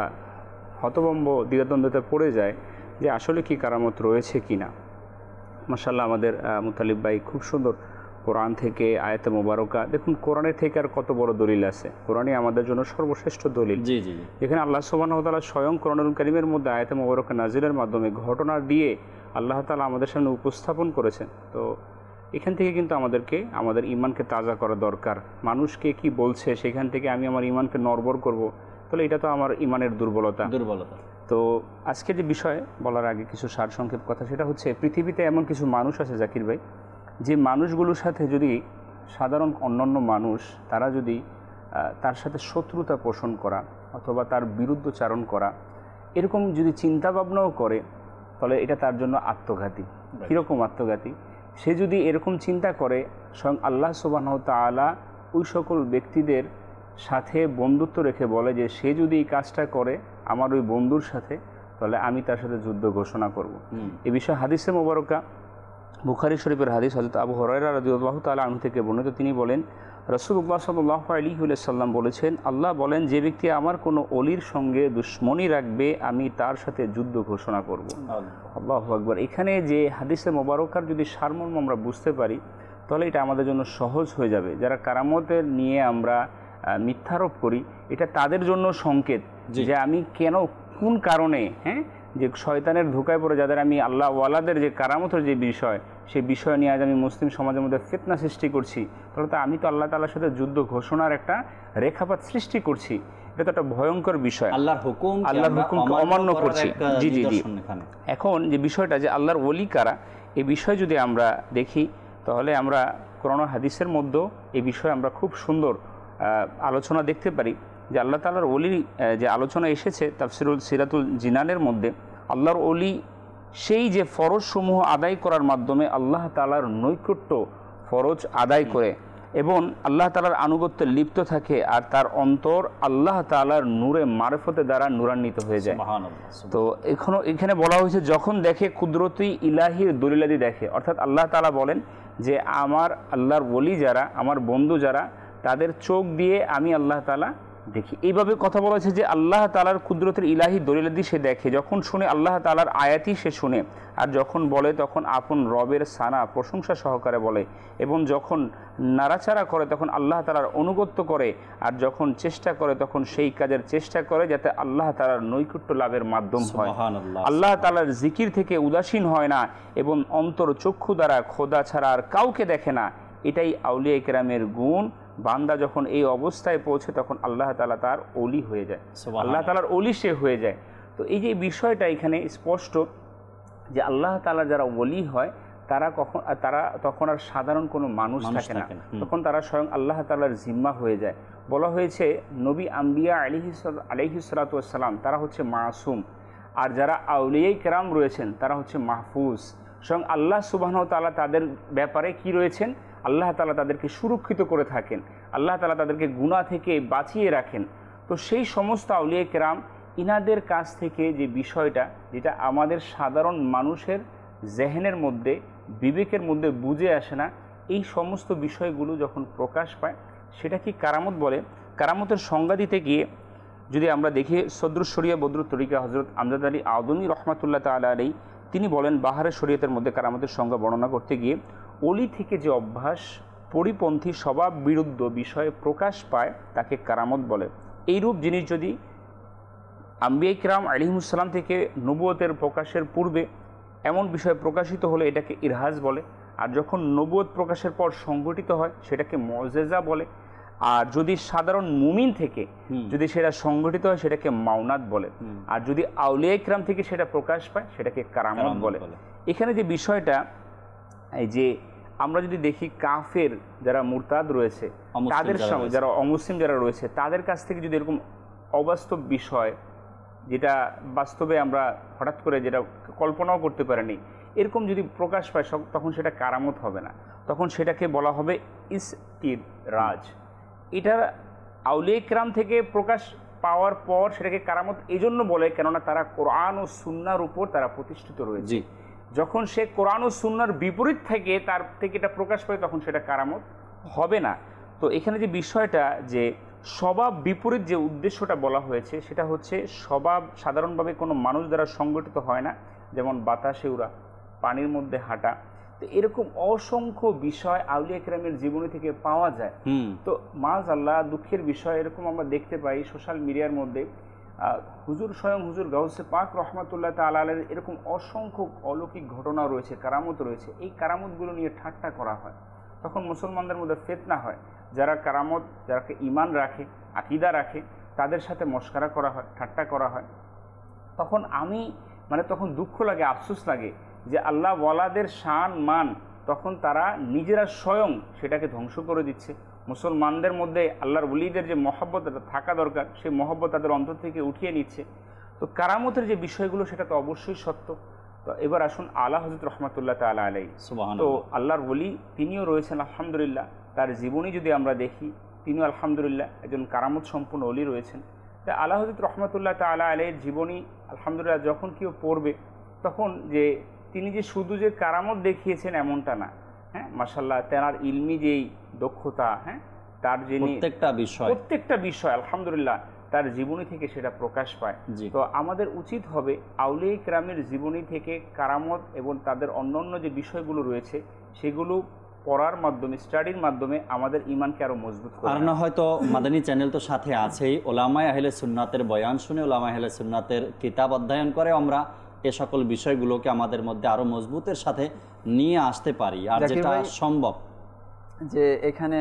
হতভম্ব দ্বিধাদ্বন্দ্বতে পড়ে যায় যে আসলে কি কারামত রয়েছে কি না। মাশাআল্লাহ আমাদের মুতালিব ভাই খুব সুন্দর কোরআন থেকে আয়াতে মোবারকা, দেখুন কোরআনের থেকে আর কত বড় দলিল আছে, কোরআনই আমাদের জন্য সর্বশ্রেষ্ঠ দলিল। জি জি জি। যেখানে আল্লাহ সুবহানাহু ওয়া তাআলা স্বয়ং কোরআনুল কারীমের মধ্যে আয়াতে মোবারকা নাজিলের মাধ্যমে ঘটনা দিয়ে আল্লাহ তাআলা আমাদের সামনে উপস্থাপন করেছেন। তো এখান থেকে কিন্তু আমাদেরকে আমাদের ঈমানকে তাজা করা দরকার। মানুষকে কি বলছে সেখান থেকে আমি আমার ঈমানকে নড়বড় করব, তাহলে এটা তো আমার ঈমানের দুর্বলতা। তো আজকে যে বিষয় বলার আগে কিছু সারসংক্ষেপ কথা, সেটা হচ্ছে পৃথিবীতে এমন কিছু মানুষ আছে জাকির ভাই, যে মানুষগুলোর সাথে যদি সাধারণ অন্যান্য মানুষ তারা যদি তার সাথে শত্রুতা পোষণ করা অথবা তার বিরুদ্ধচারণ করা এরকম যদি চিন্তা ভাবনাও করে, তাহলে এটা তার জন্য আত্মঘাতী। কীরকম আত্মঘাতী? সে যদি এরকম চিন্তা করে, স্বয়ং আল্লাহ সুবহানাহু ওয়া তাআলা ওই সকল ব্যক্তিদের সাথে বন্ধুত্ব রেখে বলে যে সে যদি এই কাজটা করে আমার ওই বন্ধুর সাথে, তাহলে আমি তার সাথে যুদ্ধ ঘোষণা করব। এ বিষয়ে হাদিসে মোবারকা বুখারী শরীফের হাদিস, হযরত আবু হুরায়রা রাদিয়াল্লাহু তাআলা আনহু থেকে বর্ণিত। তিনি বলেন, রাসূলুল্লাহ সাল্লাল্লাহু আলাইহি ওয়াসাল্লাম বলেছেন, আল্লাহ বলেন, যে ব্যক্তি আমার কোনো অলির সঙ্গে দুশমনি রাখবে আমি তার সাথে যুদ্ধ ঘোষণা করব। আল্লাহু আকবার। এখানে যে হাদিসে মোবারকার যদি সারমর্ম আমরা বুঝতে পারি, তাহলে এটা আমাদের জন্য সহজ হয়ে যাবে। যারা কারামতের নিয়ে আমরা মিথ্যারোপ করি, এটা তাদের জন্য সংকেত যে আমি কেন কোন কারণে যে শয়তানের ধোকায় পড়ে যাদের আমি আল্লাহ ওয়ালাদের যে কারামতের যে বিষয়, সেই বিষয় নিয়ে আজ আমি মুসলিম সমাজের মধ্যে ফিতনা সৃষ্টি করছি, তাহলে তো আমি তো আল্লাহ তাআলার সাথে যুদ্ধ ঘোষণার একটা রেখাপাত সৃষ্টি করছি। এটা তো একটা ভয়ঙ্কর বিষয়, আল্লাহর হুকুমকে অমান্য করছি। জি জি জি। এখন যে বিষয়টা যে আল্লাহর ওলি কারা, এই বিষয় যদি আমরা দেখি, তাহলে আমরা কোরআন হাদিসের মধ্যেও এই বিষয়ে আমরা খুব সুন্দর আলোচনা দেখতে পারি যে আল্লাহ তাআলার ওলির যে আলোচনা এসেছে তাফসিরুল সিরাতুল জিনানের মধ্যে। আল্লাহর ওলি সেই যে ফরজ সমূহ আদায় করার মাধ্যমে আল্লাহ তাআলার নৈকট্য ফরজ আদায় করে এবং আল্লাহ তাআলার আনুগত্যে লিপ্ত থাকে, আর তার অন্তর আল্লাহ তাআলার নূরে মারিফতের দ্বারা নূরান্বিত হয়ে যায়। তো এখানে বলা হয়েছে যখন দেখে কুদরতি ইলাহির দলিলাদি দেখে, অর্থাৎ আল্লাহ তাআলা বলেন যে আমার আল্লাহর ওলি যারা, আমার বন্ধু যারা, তাদের চোখ দিয়ে আমি আল্লাহ তাআলা দেখি। এইভাবে কথা বলা হয়েছে যে আল্লাহ তাআলার কুদরতের ইলাহি দলিলাদি সে দেখে, যখন শুনে আল্লাহ তাআলার আয়াতি সে শুনে, আর যখন বলে তখন আপন রবের সানা প্রশংসা সহকারে বলে, এবং যখন নাড়াচাড়া করে তখন আল্লাহ তাআলার অনুগত্য করে, আর যখন চেষ্টা করে তখন সেই কাজের চেষ্টা করে যাতে আল্লাহ তাআলার নৈকট্য লাভের মাধ্যম হয়। আল্লাহ তাআলার জিকির থেকে উদাসীন হয় না এবং অন্তর চক্ষু দ্বারা খোদা ছাড়া আর কাউকে দেখে না। এটাই আউলিয়া কেরামের গুণ। বান্দা যখন এই অবস্থায় পৌঁছে তখন আল্লাহ তাআলা তার ওলি হয়ে যায়, আল্লাহ তাআলার ওলি সে হয়ে যায়। তো এই যে বিষয়টা এখানে স্পষ্ট যে আল্লাহ তাআলা যারা ওলি হয় তারা তখন আর সাধারণ কোনো মানুষ থাকে না, তখন তারা স্বয়ং আল্লাহ তাআলার জিম্মা হয়ে যায়। বলা হয়েছে নবী আম্বিয়া আলাইহিস সালাতু ওয়াস সালাম তারা হচ্ছে মাসুম, আর যারা আউলিয়া কেরাম রয়েছেন তারা হচ্ছে মাহফুজ। স্বয়ং আল্লাহ সুবহানাহু ওয়া তাআলা তাদের ব্যাপারে কি রয়েছেন, আল্লাহ তাআলা তাদেরকে সুরক্ষিত করে থাকেন, আল্লাহ তাআলা তাদেরকে গুনাহ থেকে বাঁচিয়ে রাখেন। তো সেই সমস্ত আউলিয়া কেরাম ইনাদের কাছ থেকে যে বিষয়টা, যেটা আমাদের সাধারণ মানুষের জেহেনের মধ্যে বিবেকের মধ্যে বুঝে আসে না, এই সমস্ত বিষয়গুলো যখন প্রকাশ পায় সেটা কি কারামত বলে। কারামতের সংজ্ঞা দিতে গিয়ে যদি আমরা দেখি সদরুস শরিয়া বদরুত তরিকা হযরত আমজাদ আলী আদমি রহমাতুল্লাহ তাআলা আলাইহি তিনি বলেন, বাহারের শরীয়তের মধ্যে কারামতের সংজ্ঞা বর্ণনা করতে গিয়ে, অলি থেকে যে অভ্যাস পরিপন্থী স্বভাব বিরুদ্ধ বিষয়ে প্রকাশ পায় তাকে কারামত বলে। এইরূপ জিনিস যদি আম্বিয়া কিরাম আলাইহিমুস সালাম থেকে নবুয়তের প্রকাশের পূর্বে এমন বিষয় প্রকাশিত হলে এটাকে ইরহাজ বলে, আর যখন নবুয়ত প্রকাশের পর সংঘটিত হয় সেটাকে মুজিজা বলে, আর যদি সাধারণ মুমিন থেকে যদি সেটা সংঘটিত হয় সেটাকে মাউনাত বলে, আর যদি আউলিয়া কিরাম থেকে সেটা প্রকাশ পায় সেটাকে কারামত বলে। এখানে যে বিষয়টা, এই যে আমরা যদি দেখি কাফের যারা মুরতাদ রয়েছে তাদের সঙ্গে যারা অমুসলিম যারা রয়েছে তাদের কাছ থেকে যদি এরকম অবাস্তব বিষয়, যেটা বাস্তবে আমরা হঠাৎ করে যেটা কল্পনাও করতে পারিনি, এরকম যদি প্রকাশ পায় তখন সেটা কারামত হবে না, তখন সেটাকে বলা হবে ইসতিদরাজ। এটা আউলিয়া কিরাম থেকে প্রকাশ পাওয়ার পর সেটাকে কারামত এই জন্য বলে কেননা তারা কোরআন ও সুন্নাহর উপর তারা প্রতিষ্ঠিত রয়েছে। যখন সে কোরআন ও সুন্নাহর বিপরীত থেকে তার থেকে এটা প্রকাশ পায় তখন সেটা কারামত হবে না। তো এখানে যে বিষয়টা যে স্বভাব বিপরীত যে উদ্দেশ্যটা বলা হয়েছে সেটা হচ্ছে স্বভাব সাধারণভাবে কোনো মানুষ দ্বারা সংগঠিত হয় না, যেমন বাতাসে উড়া, পানির মধ্যে হাঁটা। তো এরকম অসংখ্য বিষয় আউলিয়া কেরামের জীবনী থেকে পাওয়া যায়। তো মাআযাল্লাহ দুঃখের বিষয় এরকম আমরা দেখতে পাই সোশ্যাল মিডিয়ার মধ্যে হুজুর স্বয়ং হুজুর গাউসে পাক রহমাতুল্লাহ তাআলা আলাইহির এরকম অসংখ্য অলৌকিক ঘটনা রয়েছে, কারামত রয়েছে, এই কারামতগুলো নিয়ে ঠাট্টা করা হয়। তখন মুসলমানদের মধ্যে ফিতনা হয়, যারা কারামত, যারা ঈমান রাখে, আকীদা রাখে, তাদের সাথে মশকরা করা হয়, ঠাট্টা করা হয়। তখন তখন দুঃখ লাগে, আফসোস লাগে যে আল্লাহ ওয়ালাদের শান মান তখন তারা নিজেরা স্বয়ং সেটাকে ধ্বংস করে দিচ্ছে। মুসলমানদের মধ্যে আল্লাহর ওলিদের যে মহব্বত থাকা দরকার সেই মহব্বত তাদের অন্তর থেকে উঠিয়ে নিচ্ছে। তো কারামতের যে বিষয়গুলো সেটা তো অবশ্যই সত্য। তো এবার আসুন আলা হযরত রহমাতুল্লাহ তাআলা আলাইহি, তো আল্লাহর ওলি তিনিও রয়েছেন আলহামদুলিল্লাহ। তার জীবনী যদি আমরা দেখি তিনিও আলহামদুলিল্লাহ একজন কারামত সম্পূর্ণ ওলি রয়েছেন। তাই আলা হযরত রহমাতুল্লাহ তাআলা আলাইহির জীবনী আলহামদুলিল্লাহ যখন কেউ পড়বে তখন যে তিনি যে শুধু যে কারামত দেখিয়েছেন এমনটা না, হ্যাঁ মাশাআল্লাহ তার ইলমি যেই দক্ষতা, হ্যাঁ তার যে প্রত্যেকটা বিষয় আলহামদুলিল্লাহ তার জীবনী থেকে সেটা প্রকাশ পায়। তো আমাদের উচিত হবে আউলিয়া কেরামের জীবনী থেকে কারামত এবং তাদের অন্যান্য যে বিষয়গুলো রয়েছে সেগুলো পড়ার মাধ্যমে, স্টাডির মাধ্যমে আমাদের ঈমানকে আরো মজবুত করা। আর না হয়তো মাদানী চ্যানেল তো সাথে আছেই, ওলামায়ে আহলে সুন্নাতের বয়ান শুনে, ওলামায়ে আহলে সুন্নাতের কিতাব অধ্যয়ন করে আমরা এ সকল বিষয়গুলোকে আমাদের মধ্যে আরো মজবুতের সাথে নিয়ে আসতে পারি। আর যেটা সম্ভব যে এখানে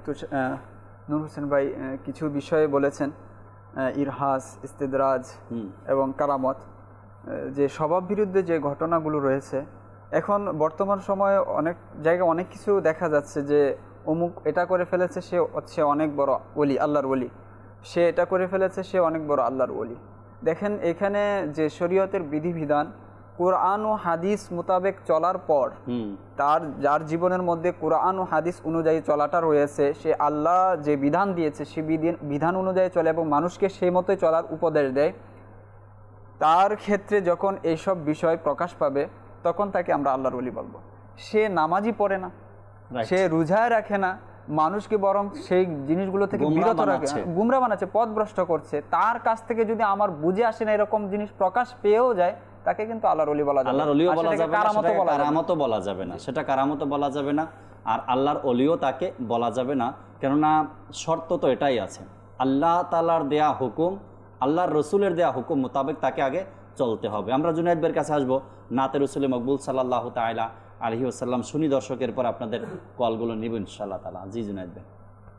নূর হোসেন ভাই কিছু বিষয়ে বলেছেন, ইরহাস, ইস্তেদরাজ এবং কারামত, যে স্বভাব বিরুদ্ধে যে ঘটনাগুলো রয়েছে। এখন বর্তমান সময়ে অনেক জায়গায় অনেক কিছু দেখা যাচ্ছে যে অমুক এটা করে ফেলেছে, সে হচ্ছে অনেক বড় ওলি, আল্লাহর ওলি, সে এটা করে ফেলেছে, সে অনেক বড় আল্লাহর ওলি। দেখেন এখানে যে শরীয়তের বিধিবিধান কোরআন ও হাদিস মোতাবেক চলার পর যার জীবনের মধ্যে কোরআন ও হাদিস অনুযায়ী চলাটা রয়েছে, সে আল্লাহ যে বিধান দিয়েছে সে বিধান অনুযায়ী চলে এবং মানুষকে সেই মতোই চলার উপদেশ দেয়, তার ক্ষেত্রে যখন এইসব বিষয় প্রকাশ পাবে তখন তাকে আমরা আল্লাহর ওলি বলবো। সে নামাজই পড়ে না, সে রোজায় রাখে না, মানুষকে বরং সেই জিনিসগুলো থেকে বিরত রাখে, গুমরা বানাচ্ছে, পথভ্রষ্ট করছে। তার কাছ থেকে যদি আমার বুঝে আসে না এরকম জিনিস প্রকাশ পেয়েও যায়, তাকে কিন্তু আল্লাহর ওলি বলা যাবে, আল্লাহর ওলিও বলা যাবে না, কারামতও বলা যাবে না, সেটা কারামতও বলা যাবে না, আর আল্লাহর ওলিও তাকে বলা যাবে না। কেননা শর্ত তো এটাই আছে, আল্লাহ তাআলার দেয়া হুকুম, আল্লাহর রসুলের দেয়া হুকুম মোতাবেক তাকে আগে চলতে হবে। আমরা জুনায়েদ ভাইয়ের কাছে আসবো, নাতে রসুল মকবুল সাল্লাল্লাহু তাআলা আলাইহি ওয়াসাল্লাম শুনি দর্শকের পর আপনাদের কলগুলো নিব ইনশাআল্লাহ তাআলা। জি জুনায়েদ ভাই।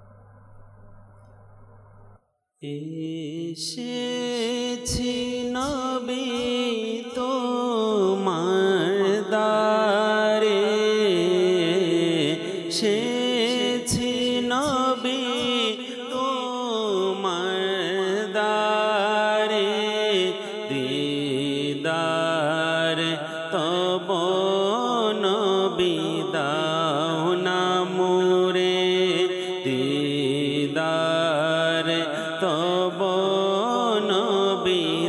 এসেছি নবী তোমার দ্বারে, এসেছি নবী তোমার দ্বারে, দিদার তব নবী দাও না মোরে, দিদার তব নবী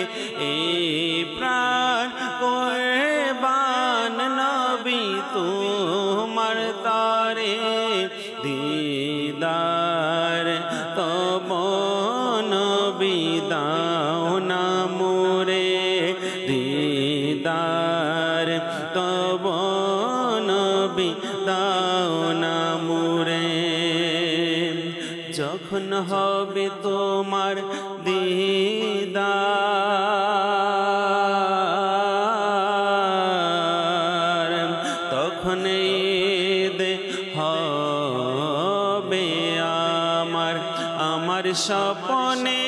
এই প্রাণ কোরবান নবী তোমার তারে দিদার তব নবী দাও না মোরে দিদার তব নবী দাও না মোরে যখন হবে তোমার দিদার তখন ঈদ হবে আমার স্বপ্নে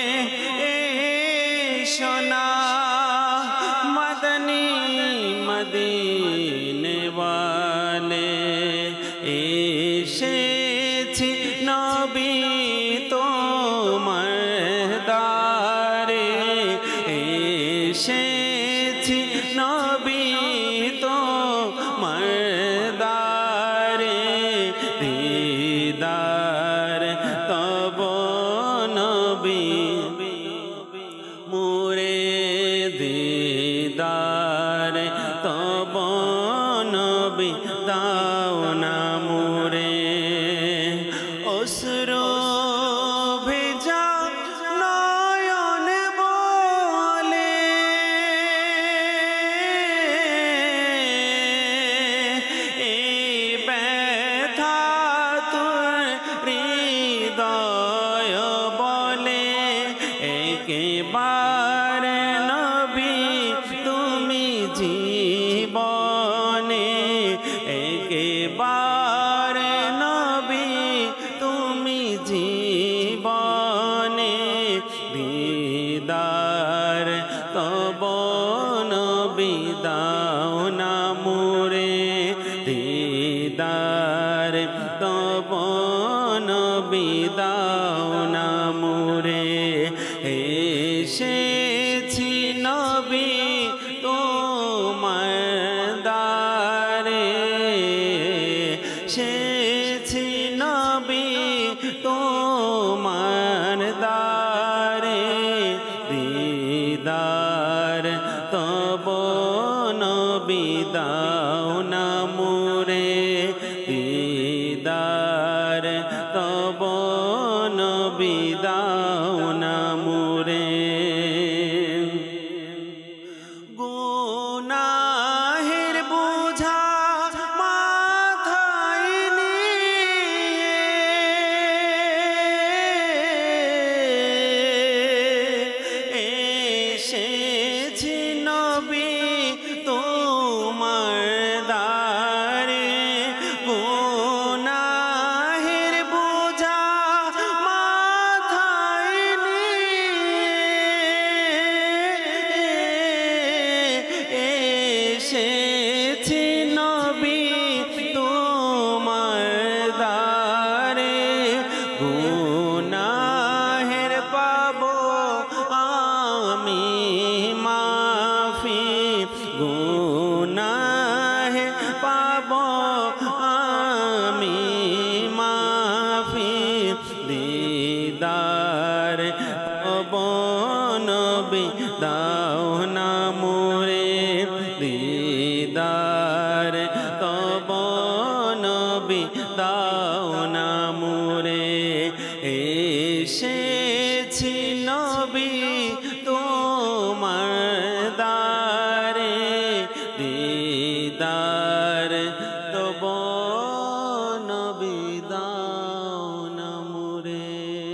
সোনা মদনী মদিনে ওয়ালে এসেছি নবী তোমার দারে এসেছি নবী তোমার দারে দিদার তব নবী মোরে দিদার তব নবী দাও না মোরে অশ্রু ভেজা নয়ন বলে এই ব্যথা তোর হৃদয় বলে একেবার নবী তুমি জীবনে একেবার নবী তুমি জীবনে দিদার তব নবী দাও না মোরে দিদার তব নবী দাও না মোরে এসেছি নবী তোমার দারে এসেছি নবী তোমার দারে দিদার তব নবী দাও না মোরে দিদার তব নবী দাও না মোরে গুনাহের বোঝা মাথায় নিয়ে এসেছি নবী তোমার দারে গুনাহের বোঝা মাথায় নিয়ে এসেছি নবী তোমার দারে গুনাহের পাবো আমি মাফি গুনাহে পাবো আমি মাফি দিদার তব নবী দাও না মোরে দিদার তব নবী দাও না মোরে এসেছি নবী তোমার দারে দিদার তব নবী দাও না মোরে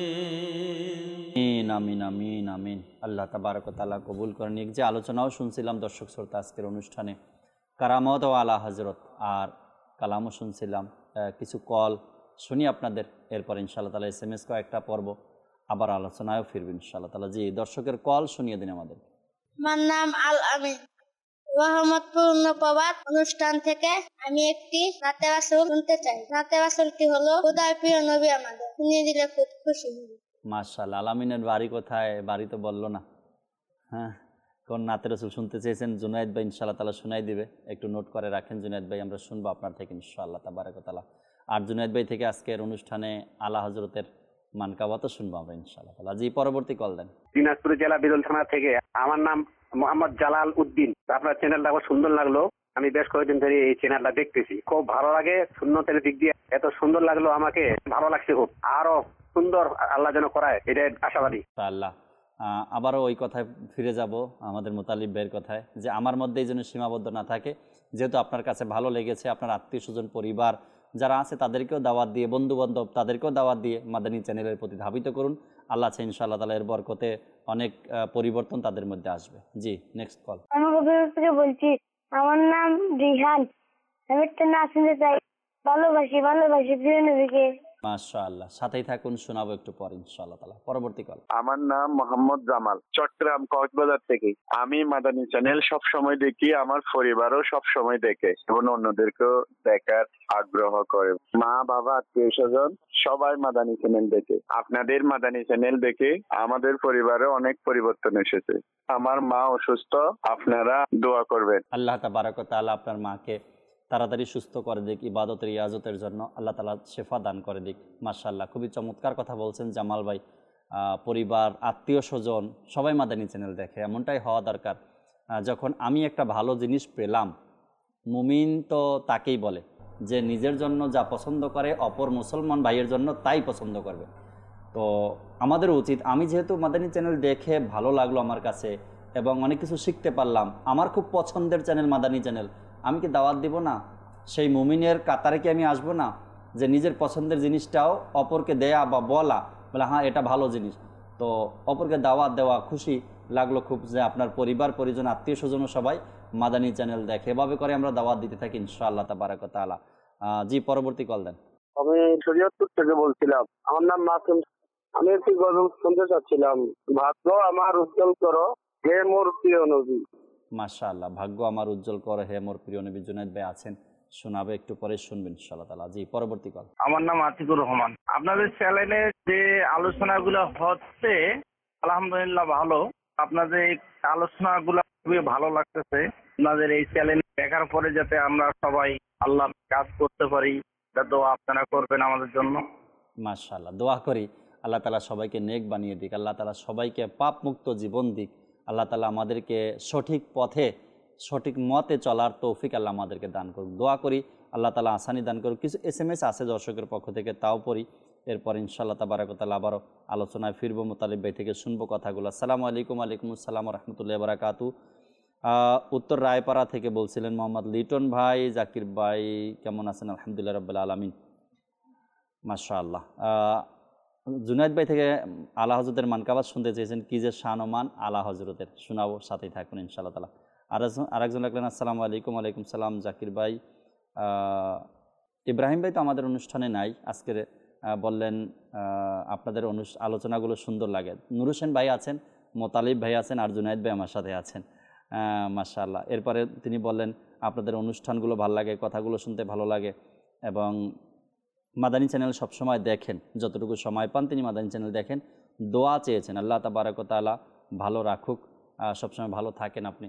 আমিন আমিন আমিন আমিন। আল্লাহ তাবারক ওয়া তাআলা কবুল করেন। যে আলোচনাও শুনছিলাম দর্শক শ্রোতা আজকের অনুষ্ঠানে কারামত ও আলা হজরত আর কালামও শুনছিলাম, কিছু কল শুনি আপনাদের, এরপর ইনশাআল্লাহ তাআলা SMS কয়েকটা পর্ব আবার আলোচনায়ও ফিরবে ইনশাআল্লাহ তাআলা। জি দর্শকের কল শুনিয়ে দিন আমাদের। আমার নাম আল আমিন, রহমতপুর প্রবাদ অনুষ্ঠান থেকে আমি একটি নাতে রাসূল শুনতে চাই। নাতে রাসূলটি হলো খোদার প্রিয় নবী, আমাদের শুনিয়ে দিলে খুব খুশি হব। মাশাআল্লাহ। আলামিনের বাড়ি কোথায়? বাড়ি তো বললো না। হ্যাঁ, কোন নাতে রাসূল শুনতে চেয়েছেন জুনায়েদ ভাই ইনশাআল্লাহ তাআলা শোনাই দিবে, একটু নোট করে রাখেন জুনায়েদ ভাই, আমরা শুনবো আপনার থেকে ইনশাআল্লাহ তাবারাক ওয়া তাআলা। আর জুনায়েদ ভাই থেকে আজকের অনুষ্ঠানে আলা হজরতের মানকাবা তো শুনবো আমরা ইনশাআল্লাহ তাআলা। জি, পরবর্তী কল দেন। দিনাজপুর জেলা বিরল থানা থেকে। আমার নাম মোহাম্মদ জালাল উদ্দিন। আপনার চ্যানেলটা খুব সুন্দর লাগলো। আমি বেশ কয়েকদিন ধরে এই চ্যানেলটা দেখতেছি, খুব ভালো লাগে। সুন্নতের দিক দিয়ে এত সুন্দর লাগলো, আমাকে ভালো লাগছে খুব। আরো সুন্দর আল্লাহ যেন করায়, এটাই আশাবাদী আল্লাহ। আবারও ওই কথায় ফিরে যাব, আমাদের মুতালিব ভাইয়ের কথায়, যে আমার মধ্যেই যেন সীমাবদ্ধ না থাকে। যেহেতু আপনার কাছে ভালো লেগেছে, আপনার আত্মীয় স্বজন পরিবার যারা আছে তাদেরকেও দাওয়াত দিয়ে, বন্ধুবান্ধব তাদেরকেও দাওয়াত দিয়ে মাদানী চ্যানেলের প্রতি ধাবিত করুন। আল্লাহ আছে ইনশাআল্লাহ তাআলা এর বরকতে অনেক পরিবর্তন তাদের মধ্যে আসবে। জি, নেক্সট কল। আমি কবির থেকে বলছি। আমার নাম রিহান। আমি একটা নাচ শুনতে চাই। ভালোবাসি প্রিয় নবীকে। মাশাআল্লাহ, সাথেই থাকুন, শোনাবো একটু পর ইনশাআল্লাহ তাআলা। পরবর্তী কল। আমার নাম মোহাম্মদ জামাল, চট্টগ্রাম কক্সবাজার থেকে। আমি মাদানী চ্যানেল সব সময় দেখি, আমার পরিবারও সব সময় দেখে এবং অন্যদেরকেও দেখার আগ্রহ করে। মা বাবা আত্মীয় স্বজন সবাই মাদানী চ্যানেল দেখে। আপনাদের মাদানী চ্যানেল দেখে আমাদের পরিবারে অনেক পরিবর্তন এসেছে। আমার মা অসুস্থ, আপনারা দোয়া করবেন। আল্লাহ তাবারক ওয়া তাআলা আপনার মাকে তাড়াতাড়ি সুস্থ করে দিক, ইবাদতের ইয়াজতের জন্য আল্লাহ তাআলা শেফা দান করে দিক। মাশাআল্লাহ, খুবই চমৎকার কথা বলছেন জামাল ভাই। পরিবার, আত্মীয় স্বজন সবাই মাদানী চ্যানেল দেখে, এমনটাই হওয়া দরকার। যখন আমি একটা ভালো জিনিস পেলাম, মুমিন তো তাকেই বলে যে নিজের জন্য যা পছন্দ করে অপর মুসলমান ভাইয়ের জন্য তাই পছন্দ করবে। তো আমাদের উচিত, আমি যেহেতু মাদানী চ্যানেল দেখে ভালো লাগলো আমার কাছে এবং অনেক কিছু শিখতে পারলাম, আমার খুব পছন্দের চ্যানেল মাদানী চ্যানেল, আমি কি দাওয়াত দিব না? সেই মুমিনের কাতারে কি আমি আসবো না? যে নিজের পছন্দের জিনিসটাও অপরকে দেয়া বা বলে হ্যাঁ এটা ভালো জিনিস, তো অপরকে দাওয়াত দেওয়া। খুশি লাগলো খুব যে আপনার পরিবার পরিজন আত্মীয় স্বজনও সবাই মাদানী চ্যানেল দেখে। এভাবে করে আমরা দাওয়াত দিতে থাকি ইনশাআল্লাহ তাবারাক ওয়া তাআলা। জি, পরবর্তী কল দেন। আমি শরীয়তপুর থেকে বলছিলাম। আমার নাম মাসুম। আমি একটি গজল শুনতে চাচ্ছিলাম। ভাগ্য আমার উজ্জ্বল করো হে মোর প্রিয় নবী। মাশাআল্লাহ, ভাগ্য আমার উজ্জ্বল করে হে মোর প্রিয় নবী। জুনায়েদ ভাই আছেন, শোনাবে, একটু পরে শুনবেন ইনশাআল্লাহ তাআলা। জি, পরবর্তী কল। আমার নাম আতিকুর রহমান। আপনাদের চ্যানেলে যে আলোচনাগুলো হচ্ছে আলহামদুলিল্লাহ ভালো। আপনাদের এই আলোচনাগুলো খুবই ভালো লাগতেছে। আপনাদের এই চ্যানেল দেখার পরে যাতে আমরা সবাই আল্লাহ কাজ করতে পারি, দোয়া আপনারা করবেন আমাদের জন্য। মাশাআল্লাহ, দোয়া করি আল্লাহ তাআলা সবাইকে নেক বানিয়ে দিক, আল্লাহ তাআলা সবাইকে পাপ মুক্ত জীবন দিক, আল্লাহ তাআলা আমাদেরকে সঠিক পথে সঠিক মতে চলার তৌফিক আল্লাহ আমাদেরকে দান করুক। দোয়া করি আল্লাহ তাআলা আসানি দান করুক। কিছু SMS আছে দর্শকের পক্ষ থেকে, তাও পড়ি, এরপর ইনশাআল্লাহ তাবারাক ওয়া তাআলা আবারও আলোচনায় ফিরবো, মুতালিব ভাই থেকে শুনবো কথাগুলো। আসসালামু আলাইকুম। ওয়ালাইকুম আসসালাম ওয়া রাহমাতুল্লাহি ওয়া বারাকাতুহু। উত্তর রায়পাড়া থেকে বলছিলেন মোহাম্মদ লিটন ভাই। জাকির ভাই কেমন আছেন? আলহামদুলিল্লাহ রাব্বিল আলামিন, মাশাআল্লাহ। জুনায়েদ ভাই থেকে আলা হযরতের মানকাবাত শুনতে চেয়েছেন, কি যে শান ও মান আলা হযরতের, শোনাবো, সাথেই থাকুন ইনশাআল্লাহ তাআলা। আরেকজন লাগলেন আসসালামু আলাইকুম। ওয়ালাইকুম সালাম জাকির ভাই। ইব্রাহিম ভাই তো আমাদের অনুষ্ঠানে নাই আজকের, বললেন আপনাদের আলোচনাগুলো সুন্দর লাগে। নুর হোসেন ভাই আছেন, মোতালিব ভাই আছেন, আর জুনায়েদ ভাই আমার সাথে আছেন, মাশাআল্লাহ। এরপরে তিনি বললেন আপনাদের অনুষ্ঠানগুলো ভালো লাগে, কথাগুলো শুনতে ভালো লাগে এবং মাদানী চ্যানেল সবসময় দেখেন, যতটুকু সময় পান তিনি মাদানী চ্যানেল দেখেন। দোয়া চেয়েছেন, আল্লাহ তাবারাক ওয়া তাআলা ভালো রাখুক, সবসময় ভালো থাকেন আপনি।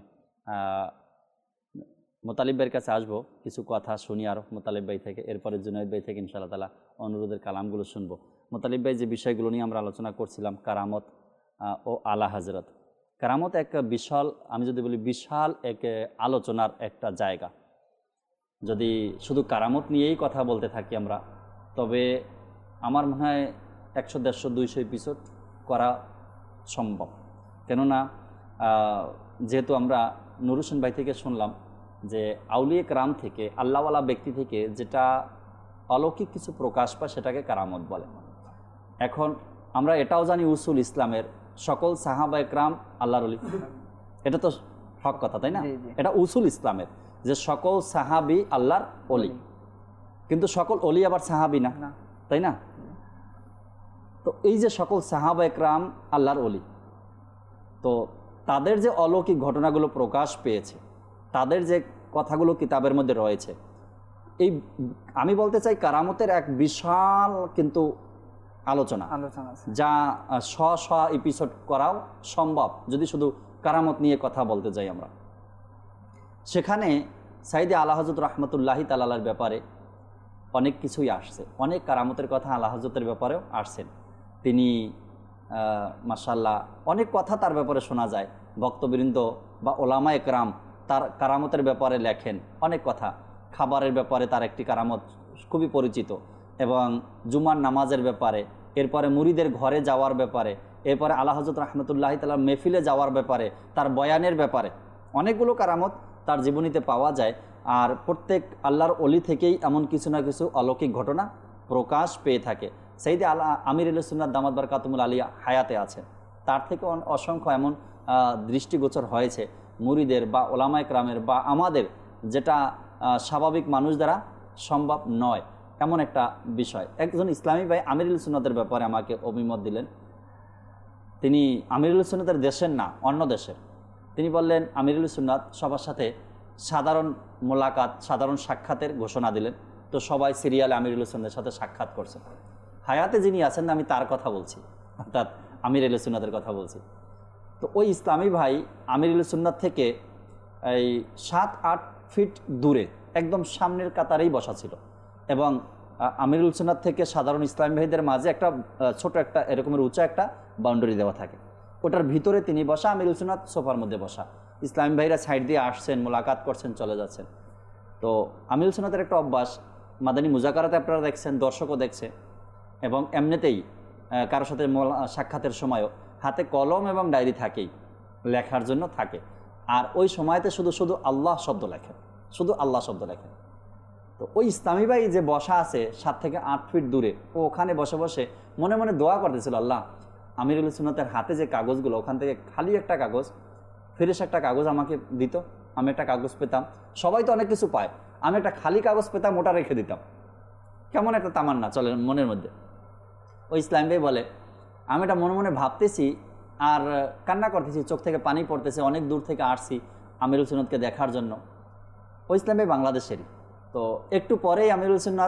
মোতালিব ভাইয়ের কাছে আসবো, কিছু কথা শুনি আরও মোতালিব ভাই থেকে, এরপরে জুনায়েদ ভাই থেকে ইনশাআল্লাহ তাআলা অনুরোধের কালামগুলো শুনবো। মোতালিব ভাই যে বিষয়গুলো নিয়ে আমরা আলোচনা করছিলাম, কারামত ও আলা হযরত। কারামত এক বিশাল, আমি যদি বলি বিশাল এক আলোচনার একটা জায়গা। যদি শুধু কারামত নিয়েই কথা বলতে থাকি আমরা, তবে আমার মনে হয় 100, 150, 200 এপিসোড করা সম্ভব। কেননা যেহেতু আমরা নুর হোসেন ভাই থেকে শুনলাম যে আউলিয়া কেরাম থেকে, আল্লাহওয়ালা ব্যক্তি থেকে যেটা অলৌকিক কিছু প্রকাশ পায় সেটাকে কারামত বলে। এখন আমরা এটাও জানি উসুল ইসলামের সকল সাহাবায়ে কেরাম আল্লাহর ওলি, এটা তো হক কথা, তাই না? এটা উসুল ইসলামের যে সকল সাহাবী আল্লাহর ওলি, কিন্তু সকল ওলি আবার সাহাবী না, তাই না? তো এই যে সকল সাহাবায়ে কেরাম আল্লাহর ওলি, তো তাদের যে অলৌকিক ঘটনাগুলো প্রকাশ পেয়েছে, তাদের যে কথাগুলো কিতাবের মধ্যে রয়েছে, এই আমি বলতে চাই কারামতের এক বিশাল কিন্তু আলোচনা যা শ এপিসোড করাও সম্ভব যদি শুধু কারামত নিয়ে কথা বলতে যাই আমরা। সেখানে সাইয়েদে আলা হযরত রাহমাতুল্লাহি তাআলার ব্যাপারে অনেক কিছুই আসছে, অনেক কারামতের কথা আলা হযরতের ব্যাপারেও আসছেন। তিনি মাশাআল্লাহ অনেক কথা তার ব্যাপারে শোনা যায়। ভক্তবৃন্দ বা ওলামা একরাম তার কারামতের ব্যাপারে লেখেন অনেক কথা। খাবারের ব্যাপারে তার একটি কারামত খুবই পরিচিত, এবং জুমার নামাজের ব্যাপারে, এরপরে মুরিদের ঘরে যাওয়ার ব্যাপারে, এরপরে আলা হযরত রাহমাতুল্লাহি তাআলা মেহফিলে যাওয়ার ব্যাপারে, তার বয়ানের ব্যাপারে অনেকগুলো কারামত তার জীবনীতে পাওয়া যায়। আর প্রত্যেক আল্লাহর অলি থেকেই এমন কিছু না কিছু অলৌকিক ঘটনা প্রকাশ পেয়ে থাকে। সাইয়েদে আমির আহলে সুন্নাত দামাত বারকাতুহুল আলিয়া হায়াতে আছেন, তার থেকে অসংখ্য এমন দৃষ্টিগোচর হয়েছে মুরিদের বা ওলামায়ে কেরামের বা আমাদের, যেটা স্বাভাবিক মানুষ দ্বারা সম্ভব নয় এমন একটা বিষয়। একজন ইসলামী ভাই আমির আহলে সুন্নাতের ব্যাপারে আমাকে অভিমত দিলেন। তিনি আমির আহলে সুন্নাতের দেশের না, অন্য দেশের। তিনি বললেন আমির আহলে সুন্নাত সবার সাথে সাধারণ মোলাকাত, সাধারণ সাক্ষাতের ঘোষণা দিলেন। তো সবাই সিরিয়ালে আমির আহলে সুন্নাতের সাথে সাক্ষাৎ করছে। হায়াতে যিনি আছেন আমি তার কথা বলছি, অর্থাৎ আমির আহলে সুন্নাতের কথা বলছি। তো ওই ইসলামী ভাই আমির আহলে সুন্নাত থেকে এই 7-8 ফিট দূরে একদম সামনের কাতারেই বসা ছিল, এবং আমির আহলে সুন্নাত থেকে সাধারণ ইসলামী ভাইদের মাঝে একটা ছোট একটা এরকমের উঁচা একটা বাউন্ডারি দেওয়া থাকে, ওটার ভিতরে তিনি বসা, আমির আহলে সুন্নাত সোফার মধ্যে বসা। ইসলামী ভাইরা সাইড দিয়ে আসছেন, মোলাকাত করছেন, চলে যাচ্ছেন। তো আমির আহলে সুন্নাতের একটা অভ্যাস, মাদানী মুজাকারাতে আপনারা দেখছেন, দর্শকও দেখছে, এবং এমনিতেই কারোর সাথে সাক্ষাতের সময়ও হাতে কলম এবং ডায়েরি থাকেই, লেখার জন্য থাকে। আর ওই সময়তে শুধু শুধু আল্লাহ শব্দ লেখেন, শুধু আল্লাহ শব্দ লেখেন। তো ওই ইসলামী ভাই যে বসা আছে 7 থেকে 8 ফিট দূরে, ও ওখানে বসে বসে মনে মনে দোয়া করতেছিল, আল্লাহ আমির আহলে সুন্নাতের হাতে যে কাগজগুলো, ওখান থেকে খালি একটা কাগজ, ফ্রেশ একটা কাগজ আমাকে দিত, আমি একটা কাগজ পেতাম। সবাই তো অনেক কিছু পায়, আমি একটা খালি কাগজ পেতাম, ওটা রেখে দিতাম। কেমন একটা তামান্না চলে মনের মধ্যে। ওই ইসলাম ভাই বলে, আমি এটা মনে মনে ভাবতেছি আর কান্না করতেছি, চোখ থেকে পানি পড়তেছে, অনেক দূর থেকে আসছি আমির আহলে সুন্নাতকে দেখার জন্য। ওই ইসলাম ভাই বাংলাদেশেরই। তো একটু পরেই আমির আহলে সুন্নাত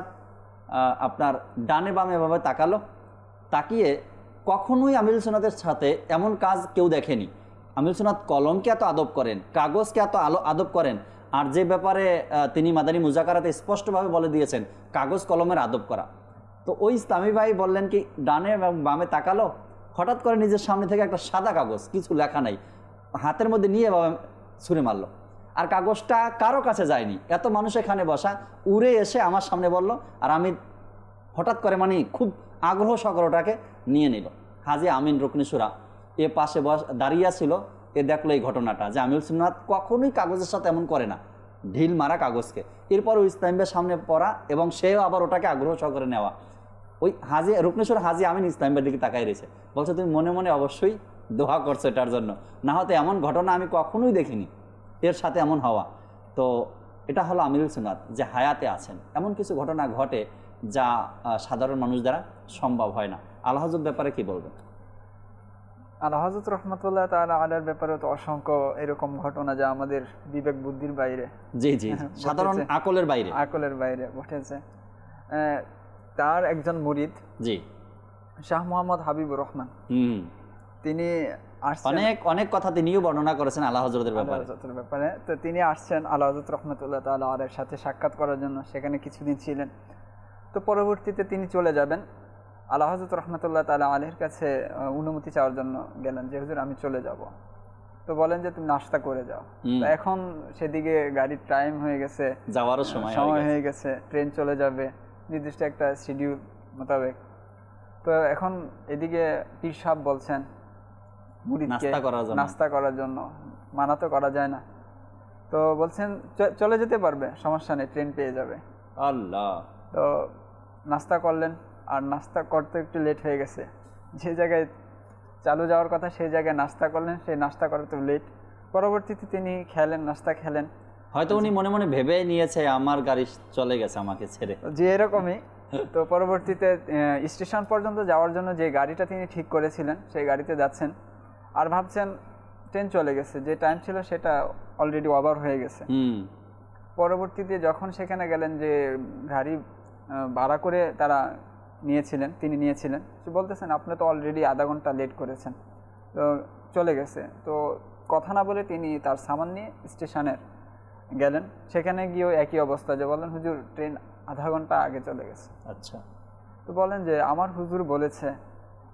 আপনার ডানে বামে এভাবে তাকালো, তাকিয়ে কখনোই আমির আহলে সুন্নাতের সাথে এমন কাজ কেউ দেখেনি। আমির আহলে সুন্নাত কলমকে এত আদব করেন, কাগজকে এত আদব করেন, আর যে ব্যাপারে তিনি মাদানী মুজাকারাতে স্পষ্টভাবে বলে দিয়েছেন কাগজ কলমের আদব করা। তো ওই ইসলামী ভাই বললেন কি, ডানে এবং বামে তাকালো, হঠাৎ করে নিজের সামনে থেকে একটা সাদা কাগজ, কিছু লেখা নাই, হাতের মধ্যে নিয়ে বাবা ছুঁড়ে মারলো। আর কাগজটা কারো কাছে যায়নি, এত মানুষ এখানে বসা, উড়ে এসে আমার সামনে বলল, আর আমি হঠাৎ করে মানে খুব আগ্রহ সহকারে নিয়ে নিল। হাজী আমিন রুকনিসুরা এ পাশে দাঁড়িয়ে ছিল, এ দেখলো এই ঘটনাটা, যে আমির সুন্নাত কখনোই কাগজের সাথে এমন করে না, ঢিল মারা কাগজকে। এরপর ওই ইসলামীর সামনে পড়া, এবং সেও আবার ওটাকে আগ্রহ সহকারে নেওয়া। ওই হাজী রুকনিসুরা হাজী আমিন ইসলামের দিকে তাকাই রয়েছে, বলছে তুমি মনে মনে অবশ্যই দোয়া করছো এটার জন্য, না হতে এমন ঘটনা আমি কখনোই দেখিনি এর সাথে এমন হওয়া। তো এটা হলো আমিরুল সুন্নাত যে হায়াতে আছেন। এমন কিছু ঘটনা ঘটে যা সাধারণ মানুষ দ্বারা সম্ভব হয় না। আলা হযরত ব্যাপারে কি বলবেন? আলা হযরত রাহমাতুল্লাহ তাআলা আলাইহির ব্যাপারে তো অসংখ্য এরকম ঘটনা যা আমাদের বিবেক বুদ্ধির বাইরে, জি জি, সাধারণ আকলের বাইরে ঘটেছে। তার একজন মুরিদ, জি, শাহ মোহাম্মদ হাবিবুর রহমান, তিনি অনেক কথা তিনিও বর্ণনা করেছেন আলা হযরতের ব্যাপারে। তো তিনি আসছেন আলা হযরত রাহমাতুল্লাহ তাআলা আলাইহির সাথে সাক্ষাৎ করার জন্য, সেখানে কিছুদিন ছিলেন। তো পরবর্তীতে তিনি চলে যাবেন। আলা হযরত রাহমাতুল্লাহ তাআলা আলাইহির কাছে অনুমতি চাওয়ার জন্য গেলেন যে হুজুর আমি চলে যাব। তো বলেন যে তুমি নাস্তা করে যাও। তো এখন সেদিকে গাড়ির টাইম হয়ে গেছে, যাওয়ারও সময় হয়ে গেছে, ট্রেন চলে যাবে নির্দিষ্ট একটা শিডিউল মোতাবেক। তো এখন এদিকে পীর সাহেব বলছেন মুরিদকে নাস্তা করার জন্য, মানা তো করা যায় না। তো বলছেন চলে যেতে পারবে, সমস্যা নেই, ট্রেন পেয়ে যাবে। আল্লাহ। তো নাস্তা করলেন, আর নাস্তা করতে একটু লেট হয়ে গেছে। যে জায়গায় চালু যাওয়ার কথা সেই জায়গায় নাস্তা করলেন, সেই নাস্তা করতে লেট। পরবর্তীতে তিনি নাস্তা খেলেন, হয়তো উনি মনে মনে ভেবে নিয়েছে আমার গাড়ি চলে গেছে আমাকে ছেড়ে, যে এরকমই। তো পরবর্তীতে স্টেশন পর্যন্ত যাওয়ার জন্য যে গাড়িটা তিনি ঠিক করেছিলেন সেই গাড়িতে যাচ্ছেন, আর ভাবছেন ট্রেন চলে গেছে, যে টাইম ছিল সেটা অলরেডি ওভার হয়ে গেছে। পরবর্তীতে যখন সেখানে গেলেন, যে গাড়ি ভাড়া করে তারা তিনি নিয়েছিলেন, সে বলতেছেন আপনি তো অলরেডি আধা ঘন্টা লেট করেছেন, তো চলে গেছে। তো কথা না বলে তিনি তার সামান নিয়ে স্টেশনের গেলেন। সেখানে গিয়েও একই অবস্থা, যে বললেন হুজুর ট্রেন আধা ঘন্টা আগে চলে গেছে। আচ্ছা। তো বলেন যে আমার হুজুর বলেছে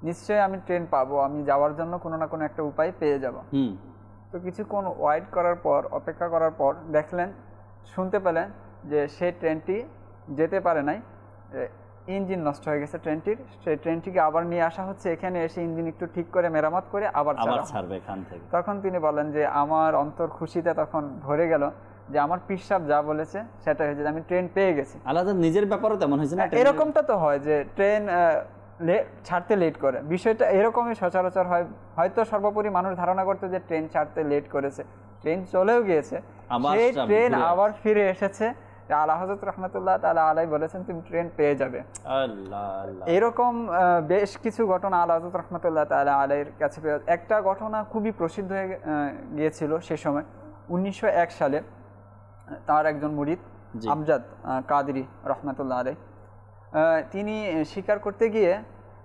নিশ্চয়ই আমি ট্রেন পাবো, আমি যাওয়ার জন্য কোনো না কোনো একটা উপায় পেয়ে যাব। তো কিছুক্ষণ ওয়েট করার পর, অপেক্ষা করার পর দেখলেন, শুনতে পেলেন যে সেই ট্রেনটি যেতে পারে নাই, ইঞ্জিন নষ্ট হয়ে গেছে ট্রেনটির। সেই ট্রেনটিকে আবার নিয়ে আসা হচ্ছে, এখানে এসে ইঞ্জিন একটু ঠিক করে মেরামত করে আবার ছাড়বে এখান থেকে। তখন তিনি বলেন যে আমার অন্তর খুশিতে তখন ভরে গেল যে আমার পীর সাহেব যা বলেছে সেটা হয়েছে, আমি ট্রেন পেয়ে গেছি। আলাদা নিজের ব্যাপারও তেমন হয়েছে না, এরকমটা তো হয় যে ট্রেন ছাড়তে লেট করে, বিষয়টা এরকমই সচরাচর হয়। হয়তো সর্বোপরি মানুষ ধারণা করতো যে ট্রেন ছাড়তে লেট করেছে, ট্রেন চলেও গিয়েছে, সেই ট্রেন আবার ফিরে এসেছে। আলা হযরত রাহমাতুল্লাহ তাআলা আলাইহি বলেছেন তুমি ট্রেন পেয়ে যাবে। এরকম বেশ কিছু ঘটনা আলা হযরত রাহমাতুল্লাহ তাআলা আলাইহির কাছে। একটা ঘটনা খুবই প্রসিদ্ধ হয়ে গিয়েছিল সে সময়। 1901 সালে তার একজন মুরিদ আমজাদ কাদেরী রহমাতুল্লাহ আলাইহি, তিনি শিকার করতে গিয়ে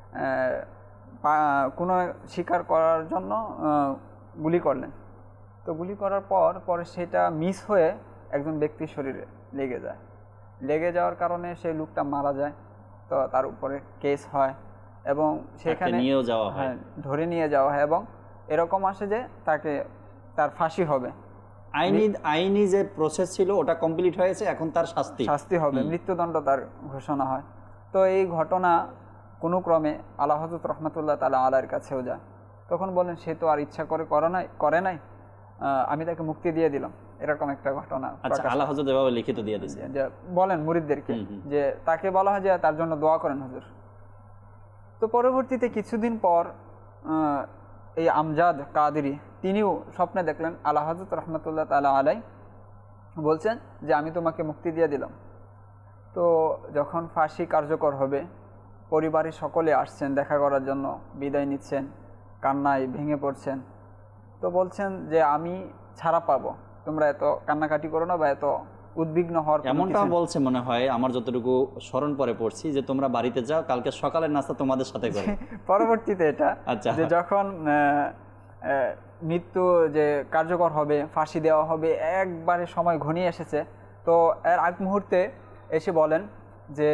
কোনো শিকার করার জন্য গুলি করলেন। তো গুলি করার পরে সেটা মিস হয়ে একজন ব্যক্তির শরীরে লেগে যায়। লেগে যাওয়ার কারণে সেই লোকটা মারা যায়। তো তার উপরে কেস হয় এবং সেখানে ধরে নিয়ে যাওয়া হয় এবং এরকম আসে যে তার ফাঁসি হবে। আইনি যে প্রসেস ছিল ওটা কমপ্লিট হয়েছে, এখন তার শাস্তি হবে, মৃত্যুদণ্ড তার ঘোষণা হয়। তো এই ঘটনা কোনো ক্রমে আলা হযরত রাহমাতুল্লাহ তাআলা আলাইহির কাছেও যায়। তখন বলেন সে তো আর ইচ্ছা করে নাই, আমি তাকে মুক্তি দিয়ে দিলাম। এরকম একটা ঘটনা আলা হযরত এভাবে লিখিত দিয়ে দিয়েছে, যে বলেন মুরিদদেরকে যে তাকে বলা হয় যে তার জন্য দোয়া করেন হুজুর। তো পরবর্তীতে কিছুদিন পর এই আমজাদ কাদেরী তিনিও স্বপ্নে দেখলেন আলা হযরত রাহমাতুল্লাহ তাআলা আলাইহি বলছেন যে আমি তোমাকে মুক্তি দিয়ে দিলাম। তো যখন ফাঁসি কার্যকর হবে, পরিবারের সকলে আসছেন দেখা করার জন্য, বিদায় নিচ্ছেন, কান্নায় ভেঙে পড়ছেন। তো বলছেন যে আমি ছাড়া পাবো, তোমরা এত কান্নাকাটি করো না বা এত উদ্বিগ্ন হওয়ার এমনটা বলছে মনে হয়, আমার যতটুকু স্মরণ পরে পড়ছি যে তোমরা বাড়িতে যাও, কালকে সকালের নাস্তা তোমাদের সাথে করো। পরবর্তীতে এটা যে যখন মৃত্যু যে কার্যকর হবে, ফাঁসি দেওয়া হবে, একবারে সময় ঘনিয়ে এসেছে। তো এর আগ মুহূর্তে এসে বলেন যে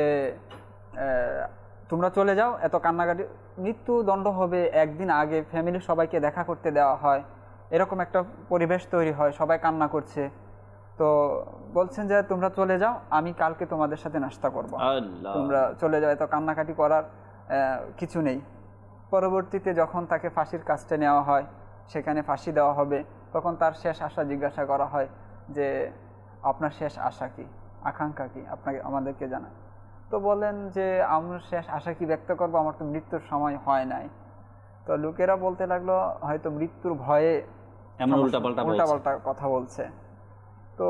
তোমরা চলে যাও, এত কান্নাকাটি, মৃত্যুদণ্ড হবে একদিন আগে ফ্যামিলির সবাইকে দেখা করতে দেওয়া হয়, এরকম একটা পরিবেশ তৈরি হয়, সবাই কান্না করছে। তো বলছেন যে তোমরা চলে যাও, আমি কালকে তোমাদের সাথে নাস্তা করবো, তোমরা চলে যাও, এত কান্নাকাটি করার কিছু নেই। পরবর্তীতে যখন তাকে ফাঁসির কাজটা নেওয়া হয়, সেখানে ফাঁসি দেওয়া হবে, তখন তার শেষ আশা জিজ্ঞাসা করা হয় যে আপনার শেষ আশা কি, আকাঙ্ক্ষা কি, আপনাকে আমাদেরকে জানান। তো বলেন যে আমার শেষ আশা কি ব্যক্ত করবো, আমার তো মৃত্যুর সময় হয় নাই। তো লোকেরা বলতে লাগলো হয়তো মৃত্যুর ভয়ে উল্টাপাল্টা কথা বলছে। তো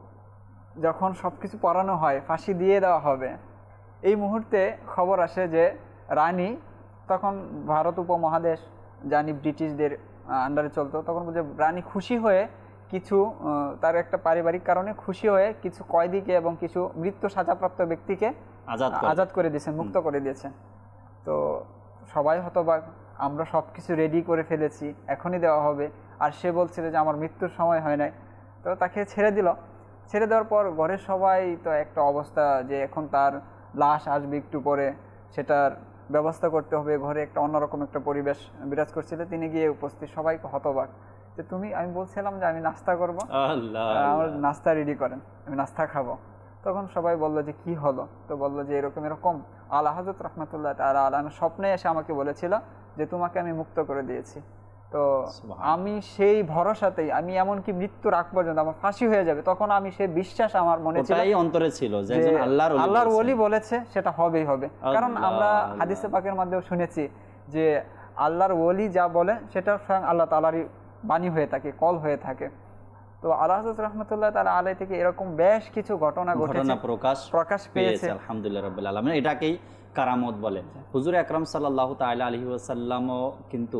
যখন সবকিছু পড়ানো হয়, ফাঁসি দিয়ে দেওয়া হবে, এই মুহূর্তে খবর আসে যে রানী, তখন ভারত উপমহাদেশ জানি ব্রিটিশদের আন্ডারে চলতো, তখন বলছে রানী খুশি হয়ে কিছু তার একটা পারিবারিক কারণে খুশি হয়ে কিছু কয়েদিকে এবং কিছু মৃত্যু সাজাপ্রাপ্ত ব্যক্তিকে আজাদ করে দিয়েছেন, মুক্ত করে দিয়েছেন। তো সবাই হতবাক, আমরা সব কিছু রেডি করে ফেলেছি, এখনই দেওয়া হবে, আর সে বলছিল যে আমার মৃত্যুর সময় হয় নাই। তো তাকে ছেড়ে দিল। ছেড়ে দেওয়ার পর ঘরের সবাই তো একটা অবস্থা যে এখন তার লাশ আসবে একটু পরে, সেটার ব্যবস্থা করতে হবে, ঘরে একটা অন্যরকম একটা পরিবেশ বিরাজ করছিল। তিনি গিয়ে উপস্থিত, সবাইকে হতবাক যে আমি বলছিলাম যে আমি নাস্তা করবো, আমার নাস্তা রেডি করেন, আমি নাস্তা খাবো। তখন সবাই বললো যে কি হলো? তো বললো যে এরকম এরকম আলা হযরত রাহমাতুল্লাহ তাআলা আলাইহি স্বপ্নে এসে আমাকে বলেছিল যে তোমাকে আমি মুক্ত করে দিয়েছি। তো আমি সেই ভরসাতেই, আমি এমনকি মৃত্যুর আগ পর্যন্ত আমার ফাঁসি হয়ে যাবে, তখন আমি সেই বিশ্বাস আমার মনে ছিল, অন্তরে ছিল যে আল্লাহর ওলি বলেছে সেটা হবেই হবে। কারণ আমরা হাদিসে পাকের মধ্যেও শুনেছি যে আল্লাহর ওলি যা বলে সেটা স্বয়ং আল্লাহ তাআলারই বাণী হয়ে থাকে, কল হয়ে থাকে। তো আলা হযরত রাহমাতুল্লাহ তাআলা আলাইহি থেকে এরকম বেশ কিছু ঘটনা প্রকাশ পেয়েছে আলহামদুলিল্লাহ রাব্বিল আলামিন। এটাকেই কারামত বলে। হুজুর আকরাম সাল্লাল্লাহু তাআলা আলাইহি ওয়াসাল্লামও কিন্তু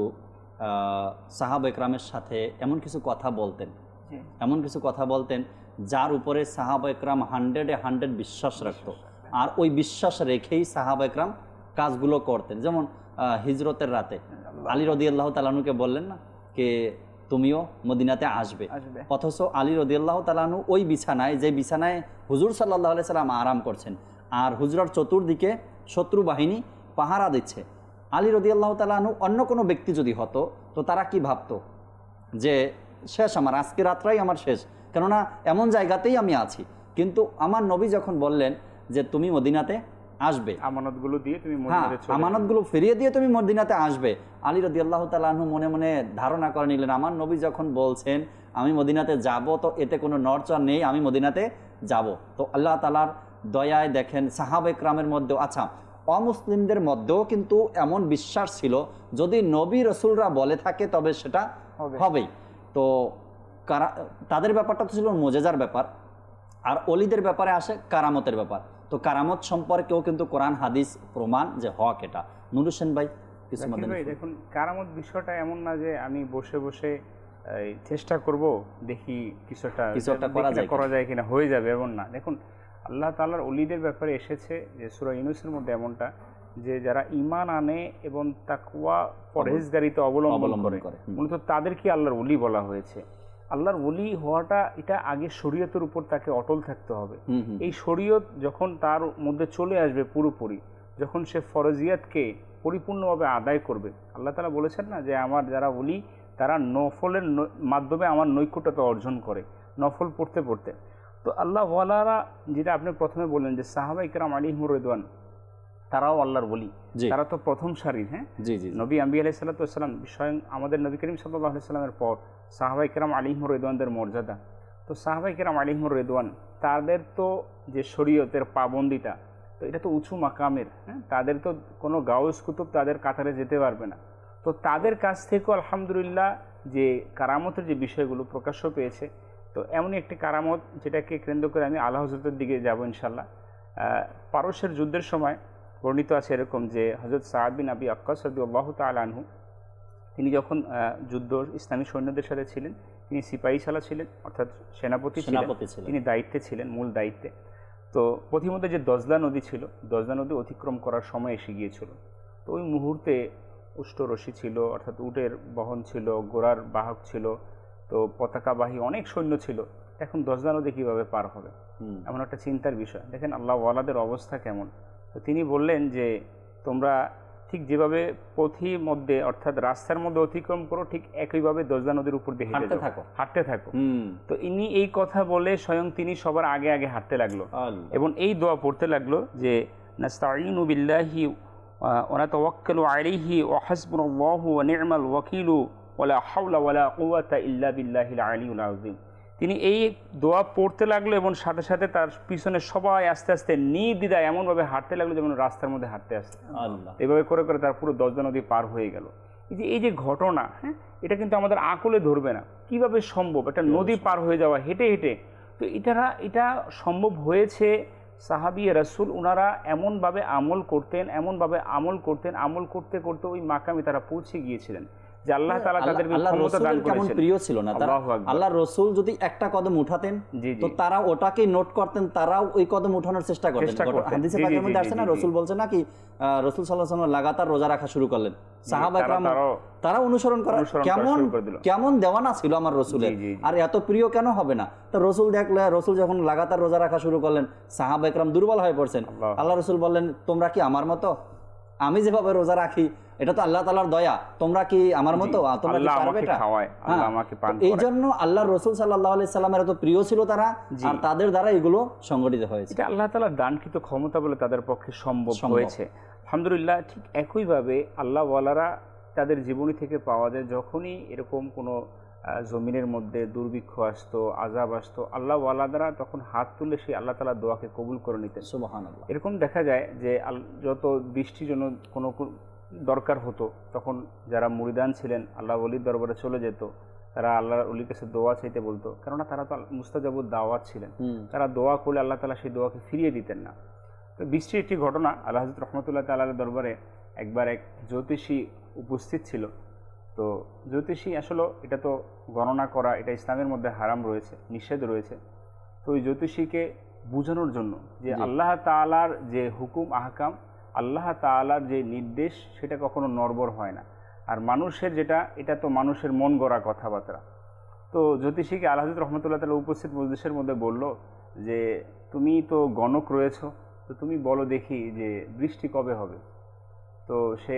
সাহাবা একরামের সাথে এমন কিছু কথা বলতেন যার উপরে সাহাবা একরাম 100% বিশ্বাস রাখত, আর ওই বিশ্বাস রেখেই সাহাবা একরাম কাজগুলো করতেন। যেমন হিজরতের রাতে আলী রাদিয়াল্লাহু তাআলা আনহুকে বললেন না কে তুমিও মদিনাতে আসবে, অথচ আলী রাদিয়াল্লাহু তাআলা আনহু ওই বিছানায়, যে বিছানায় হুজুর সাল্লাল্লাহু আলাইহি সাল্লাম আরাম করছেন, আর হুজুরের চতুর্দিকে শত্রু বাহিনী পাহারা দিচ্ছে, আলী রাদিয়াল্লাহু তাআলা আনহু অন্য কোনো ব্যক্তি যদি হতো তো তারা কি ভাবতো যে শেষ, আমার আজকে রাতটাই আমার শেষ, কেননা এমন জায়গাতেই আমি আছি। কিন্তু আমার নবী যখন বললেন যে তুমি মদিনাতে আসবে, আমানতগুলো দিয়ে তুমি হ্যাঁ আমানতগুলো ফিরিয়ে দিয়ে তুমি মদিনাতে আসবে, আলী রাদিয়াল্লাহু তাআলা আনহু মনে মনে ধারণা করে নিলেন আমার নবী যখন বলছেন আমি মদিনাতে যাব তো এতে কোনো নড়চড় নেই, আমি মদিনাতে যাব। তো আল্লাহ তাআলার দয়ায় দেখেন সাহাবা ইকরামের মধ্যেও, আচ্ছা অমুসলিমদের মধ্যেও কিন্তু এমন বিশ্বাস ছিল যদি নবী রসুলরা বলে থাকে তবে সেটা হবেই। তো তাদের ব্যাপারটা তো ছিল মুজেজার ব্যাপার, আর অলিদের ব্যাপারে আসে কারামতের ব্যাপার। তো কারামত সম্পর্কেও কিন্তু কোরআন হাদিস প্রমাণ যে হক এটা। নুর হোসেন ভাই কিছু দেখুন, কারামত বিষয়টা এমন না যে আমি বসে বসে চেষ্টা করব দেখি কিছু একটা করা যায় কিনা, হয়ে যাবে, এমন না। দেখুন আল্লাহ তাআলার ওলিদের ব্যাপারে এসেছে যে সূরা ইউনূসের মধ্যে এমনটা যে যারা ঈমান আনে এবং তাকওয়া পরহেজগারিতা অবলম্বন করে মূলত তাদেরকে আল্লাহর ওলি বলা হয়েছে। আল্লাহর ওলি হওয়াটা এটা আগে শরীয়তের উপর তাকে অটল থাকতে হবে। এই শরীয়ত যখন তার মধ্যে চলে আসবে পুরোপুরি, যখন সে ফরজিয়াতকে পরিপূর্ণভাবে আদায় করবে, আল্লাহ তাআলা বলেছেন না যে আমার যারা ওলি তারা নফলের মাধ্যমে আমার নৈকট্যতা অর্জন করে, নফল পড়তে পড়তে। তো আল্লাহ ওয়ালারা যেটা আপনি প্রথমে বললেন যে সাহাবা ইকরাম আলাইহিমুর রিদওয়ান তারাও আল্লাহর ওলি, তারা তো প্রথম সারির। হ্যাঁ, নবী আম্বিয়া আলাইহিস সালাতু ওয়াস সালাম স্বয়ং আমাদের নবী করিম সাল্লাল্লাহু আলাইহি সাল্লামের পর সাহাবা ইকরাম আলাইহিমুর রিদওয়ানদের মর্যাদা। তো সাহাবা ইকরাম আলাইহিমুর রিদওয়ান তাদের তো যে শরীয়তের পাবন্দিটা, তো এটা তো উঁচু মাকামের। হ্যাঁ, তাদের তো কোনো গাউস কুতুব তাদের কাতারে যেতে পারবে না। তো তাদের কাছ থেকেও আলহামদুলিল্লাহ যে কারামতের যে বিষয়গুলো প্রকাশ্য পেয়েছে, তো এমনই একটি কারামত যেটাকে কেন্দ্র করে আমি আলা হযরতের দিকে যাব ইনশাআল্লাহ। পারস্যের যুদ্ধের সময় বর্ণিত আছে এরকম যে হযরত সাদ বিন আবি ওয়াক্কাস রাদিয়াল্লাহু তাআলা আনহু তিনি যখন যুদ্ধ ইসলামী সৈন্যদের সাথে ছিলেন, তিনি সিপাহী সালা ছিলেন, অর্থাৎ সেনাপতি ছিলেন, তিনি দায়িত্বে ছিলেন, মূল দায়িত্বে। তো পথিমধ্যে যে দজলা নদী ছিল, দজলা নদী অতিক্রম করার সময় এসে গিয়েছিল। তো ওই মুহূর্তে উষ্টরশি ছিল, অর্থাৎ উটের বহন ছিল, ঘোড়ার বাহক ছিল, তো পতাকাবাহী অনেক সৈন্য ছিল। এখন দজলা নদী কীভাবে পার হবে, এমন একটা চিন্তার বিষয়। দেখেন আল্লাহ ওয়ালাদের অবস্থা কেমন। তো তিনি বললেন যে তোমরা ঠিক যেভাবে পথি মধ্যে অর্থাৎ রাস্তার মধ্যে অতিক্রম করো, ঠিক একইভাবে দজলা নদীর উপর দিয়ে হাঁটতে থাকো। তো ইনি এই কথা বলে স্বয়ং তিনি সবার আগে আগে হাঁটতে লাগলো এবং এই দোয়া পড়তে লাগলো যে নাস্তাঈনু বিল্লাহি ওয়া নাতাওয়াক্কালু আলাইহি ওয়া হাসবুনাল্লাহু ওয়া নি'মাল ওয়াকিলু ওয়ালা হাওলা ওয়ালা কুওয়াতা ইল্লা বিল্লাহিল আলিয়্যিল আযীম। তিনি এই দোয়া পড়তে লাগলো এবং সাথে সাথে তার পিছনে সবাই আস্তে আস্তে নির্দ্বিধায় এমনভাবে হাঁটতে লাগলো যেমন রাস্তার মধ্যে হাঁটতে আসছে। এভাবে করে করে তার পুরো দজলা নদী পার হয়ে গেল। এই যে ঘটনা, হ্যাঁ, এটা কিন্তু আমাদের আকলে ধরবে না, কিভাবে সম্ভব একটা নদী পার হয়ে যাওয়া হেঁটে হেঁটে। তো এটা সম্ভব হয়েছে সাহাবী রাসূল ওনারা এমনভাবে আমল করতেন, আমল করতে করতে ওই মাকামে তারা পৌঁছে গিয়েছিলেন যে আল্লাহ তাআলা তাদের ক্ষমতা দান করেছেন। কেমন প্রিয় ছিল না তারা, আল্লাহর রাসূল যদি একটা কদম উঠাতেন তো তারা ওটাকে নোট করতেন, তারাও ওই কদম উঠানোর চেষ্টা করতেন। হাদিসে পাকের মধ্যে আসছে না, রাসূল বলছেন না কি রাসূল সাল্লাল্লাহু আলাইহি ওয়াসাল্লাম লাগাতার রোজা রাখা শুরু করলেন, সাহাবা ইকরাম তারা অনুসরণ করা। কেমন দেওয়ানা ছিল আমার রাসূলের, আর এত প্রিয় কেন হবে না। তো রাসূল দেখলে, রাসূল যখন লাগাতার রোজা রাখা শুরু করলেন, সাহাবা ইকরাম দুর্বল হয়ে পড়ছেন। আল্লাহ রাসূল বললেন তোমরা কি আমার মতো, আমি যেভাবে রোজা রাখি এটা তো আল্লাহ তাআলার দয়া, তোমরা কি আমার মতো, তোমরা কি পারবে এটা? এই জন্য আল্লাহ রাসূল সাল্লাল্লাহু আলাইহি সাল্লামের এত প্রিয় ছিল তারা, আর তাদের দ্বারা এগুলো সংগঠিত হয়েছে। এটা আল্লাহ তাআলার দানকৃত ক্ষমতা বলে তাদের পক্ষে সম্ভব হয়েছে আলহামদুলিল্লাহ। ঠিক একইভাবে আল্লাহ ওয়ালারা তাদের জীবনী থেকে পাওয়া যায় যখনই এরকম কোনো জমিনের মধ্যে দুর্ভিক্ষ আসতো, আযাব আসতো, আল্লাহ ওয়ালাদারা তখন হাত তুলে সেই আল্লাহ তাআলার দোয়াকে কবুল করে নিতেন। সুবহানাল্লাহ। এরকম দেখা যায় যে যত বৃষ্টির জন্য কোনো দরকার হতো তখন যারা মুরিদান ছিলেন আল্লাহ ওলির দরবারে চলে যেত, তারা আল্লাহর ওলির কাছে দোয়া চাইতে বলতো, কেননা তারা তো মুস্তাজাবুদ দাওয়াত ছিলেন। তারা দোয়া করলে আল্লাহ তাআলা সেই দোয়াকে ফিরিয়ে দিতেন না। তো বৃষ্টির একটি ঘটনা, আল্লাহ হযরত রহমতুল্লাহ তাআলার দরবারে একবার এক জ্যোতিষী উপস্থিত ছিল। তো জ্যোতিষী আসলে এটা তো গণনা করা এটা ইসলামের মধ্যে হারাম রয়েছে, নিষেধ রয়েছে। তো ওই জ্যোতিষীকে বোঝানোর জন্য যে আল্লাহ তাআলার যে হুকুম আহকাম, আল্লাহ তাআলার যে নির্দেশ সেটা কখনো নড়বড় হয় না, আর মানুষের যেটা এটা তো মানুষের মন গড়া কথাবার্তা। তো জ্যোতিষীকে আল্লাহ হযরত রহমতুল্লাহ তাআলা উপস্থিত মজলিসের মধ্যে বলল যে তুমি তো গণক রয়েছো, তো তুমি বলো দেখি যে বৃষ্টি কবে হবে। তো সে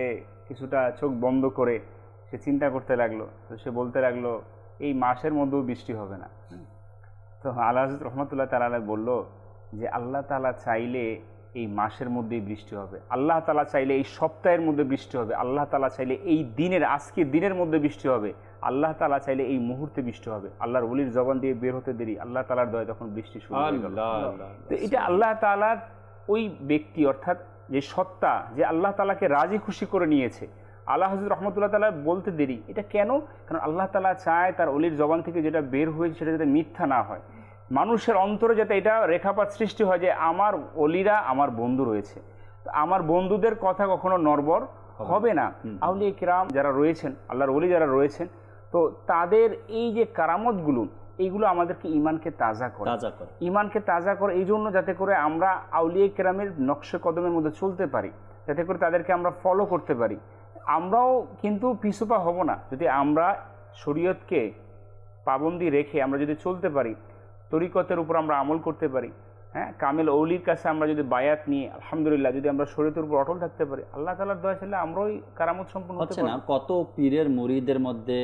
কিছুটা চোখ বন্ধ করে সে চিন্তা করতে লাগলো। তো সে বলতে লাগলো এই মাসের মধ্যেও বৃষ্টি হবে না। তো আল্লাহ হযরত রহমতুল্লাহ তাআলা বলল যে আল্লাহ তাআলা চাইলে এই মাসের মধ্যেই বৃষ্টি হবে, আল্লাহ তাআলা চাইলে এই সপ্তাহের মধ্যে বৃষ্টি হবে, আল্লাহ তাআলা চাইলে এই দিনের আজকের দিনের মধ্যে বৃষ্টি হবে, আল্লাহ তাআলা চাইলে এই মুহূর্তে বৃষ্টি হবে। আল্লাহর ওলির জবান দিয়ে বের হতে দেরি, আল্লাহ তাআলার দয়ায় তখন বৃষ্টি শুরু হয়ে গেল। তো এটা আল্লাহ তাআলার ওই ব্যক্তি অর্থাৎ যে সত্তা, যে আল্লাহ তাআলাকে রাজি খুশি করে নিয়েছে। আল্লাহ হযরত রহমতুল্লাহ তাআলা বলতে দেরি, এটা কেন? কারণ আল্লাহ তাআলা চায় তার ওলির জবান থেকে যেটা বের হয়েছে সেটা যাতে মিথ্যা না হয়, মানুষের অন্তরে যাতে এটা রেখাপাত সৃষ্টি হয় যে আমার ওলিরা আমার বন্ধু রয়েছে, আমার বন্ধুদের কথা কখনো নড়বড় হবে না। আউলিয়া কিরাম যারা রয়েছেন, আল্লাহর ওলি যারা রয়েছেন, তো তাদের এই যে কারামতগুলো, এইগুলো আমাদেরকে ইমানকে তাজা করে, ইমানকে তাজা করে এই জন্য যাতে করে আমরা আউলিয়া কিরামের নকশে কদমের মধ্যে চলতে পারি, যাতে করে তাদেরকে আমরা ফলো করতে পারি। আমরাও কিন্তু পিছুপা হব না যদি আমরা শরীয়তকে পাবন্দি রেখে আমরা যদি চলতে পারি, তরিকতের উপর আমরা আমল করতে পারি, হ্যাঁ, কামেল ওলির কাছে আমরা যদি বায়াত নিয়ে আলহামদুলিল্লাহ যদি আমরা শরীয়তের উপর অটল থাকতে পারি, আল্লাহ তাআলার দয়া চাইলে আমরাও কারামত সম্পন্ন হতে পারি। না কত পীরের মুরিদের মধ্যে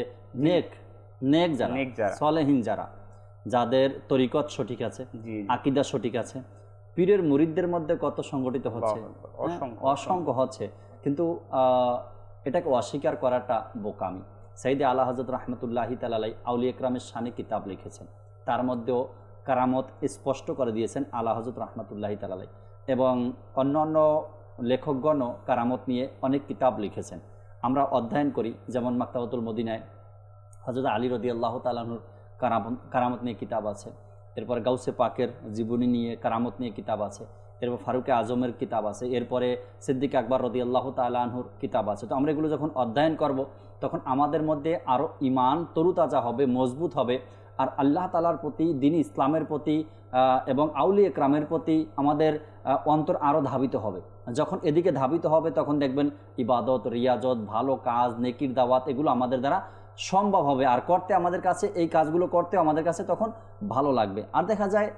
নেক যারা সলেহীন যারা, যাদের তরিকত সঠিক আছে, আকীদা সঠিক আছে, পীরের মুরিদদের মধ্যে কত সংগঠিত হচ্ছে, অসংখ্য হচ্ছে, কিন্তু এটাকে অস্বীকার করাটা বোকামি। সাইয়েদে আলা হযরত রাহমাতুল্লাহি তাআলা আলাইহি আউলিয়া কিরামের শানে কিতাব লিখেছেন, তার মধ্যেও কারামত স্পষ্ট করে দিয়েছেন আলা হযরত রাহমাতুল্লাহি তাআলা আলাইহি, এবং অন্যান্য লেখকগণও কারামত নিয়ে অনেক কিতাব লিখেছেন। আমরা অধ্যয়ন করি, যেমন মাকতাবাতুল মদিনায় হযরত আলী রাদিয়াল্লাহু তাআলা আনহুর কারামত নিয়ে কিতাব আছে, এরপরে গাউসে পাকের জীবনী নিয়ে কারামত নিয়ে কিতাব আছে, এরপর ফারুকে আজমের কিতাব আছে, এরপরে সিদ্দিক আকবর রাদিয়াল্লাহু তাআলা আনহুর কিতাব আছে। তো আমরা এগুলো যখন অধ্যয়ন করব তখন আমাদের মধ্যে আরও ইমান তরুতাজা হবে, মজবুত হবে, আর আল্লাহ তাআলার প্রতি, দ্বীন ইসলামের প্রতি এবং আউলিয়া কিরামের প্রতি আমাদের অন্তর আরও ধাবিত হবে। যখন এদিকে ধাবিত হবে তখন দেখবেন ইবাদত, রিয়াজত, ভালো কাজ, নেকির দাওয়াত এগুলো আমাদের দ্বারা সম্ভব হবে, আর করতে আমাদের কাছে, এই কাজগুলো করতে আমাদের কাছে তখন ভালো লাগবে। আর দেখা যায়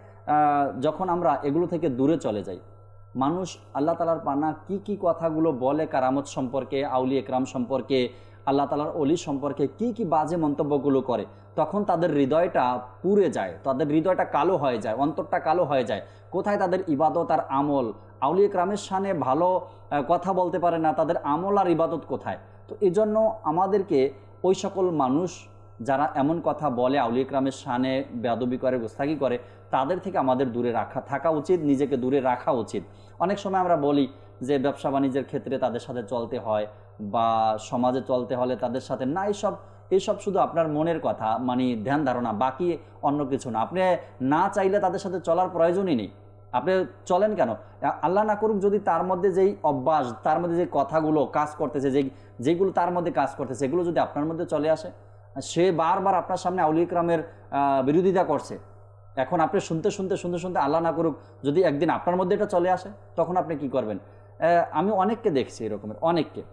যখন আমরা এগুলো থেকে দূরে চলে যাই, মানুষ আল্লাহ তাআলার পানা কি কি কথাগুলো বলে কারামত সম্পর্কে, আউলিয়া কিরাম সম্পর্কে, আল্লাহ তাআলার ওলি সম্পর্কে কি কি বাজে মন্তব্যগুলো করে, তখন তাদের হৃদয়টা পুড়ে যায়, তাদের হৃদয়টা কালো হয়ে যায়, অন্তরটা কালো হয়ে যায়। কোথায় তাদের ইবাদত আর আমল? আউলিয়া কিরামের শানে ভালো কথা বলতে পারে না, তাদের আমল আর ইবাদত কোথায়? তো এই জন্য আমাদেরকে ওই সকল মানুষ যারা এমন কথা বলে, আউলিয়া কিরামের শানে বেয়াদবি করে, গোস্তাকি করে, তাদের থেকে আমাদের দূরে থাকা উচিত, নিজেকে দূরে রাখা উচিত। অনেক সময় আমরা বলি যে ব্যবসা বাণিজ্যের ক্ষেত্রে তাদের সাথে চলতে হয়, বা সমাজে চলতে হলে তাদের সাথে না, এইসব শুধু আপনার মনের কথা, মানে ধ্যান ধারণা, বাকি অন্য কিছু না। আপনি না চাইলে তাদের সাথে চলার প্রয়োজনই নেই, আপনি চলেন কেন? আল্লাহ না করুক যদি তার মধ্যে যেই অভ্যাস, তার মধ্যে যে কথাগুলো কাজ করতেছে, যেগুলো তার মধ্যে কাজ করতেছে, এগুলো যদি আপনার মধ্যে চলে আসে, সে বারবার আপনার সামনে আউলিয়া কিরামের বিরোধিতা করছে, এখন আপনি শুনতে আল্লাহ না করুক যদি একদিন আপনার মধ্যে এটা চলে আসে, তখন আপনি কি করবেন? আমি অনেককে দেখছি এরকমের, অনেককে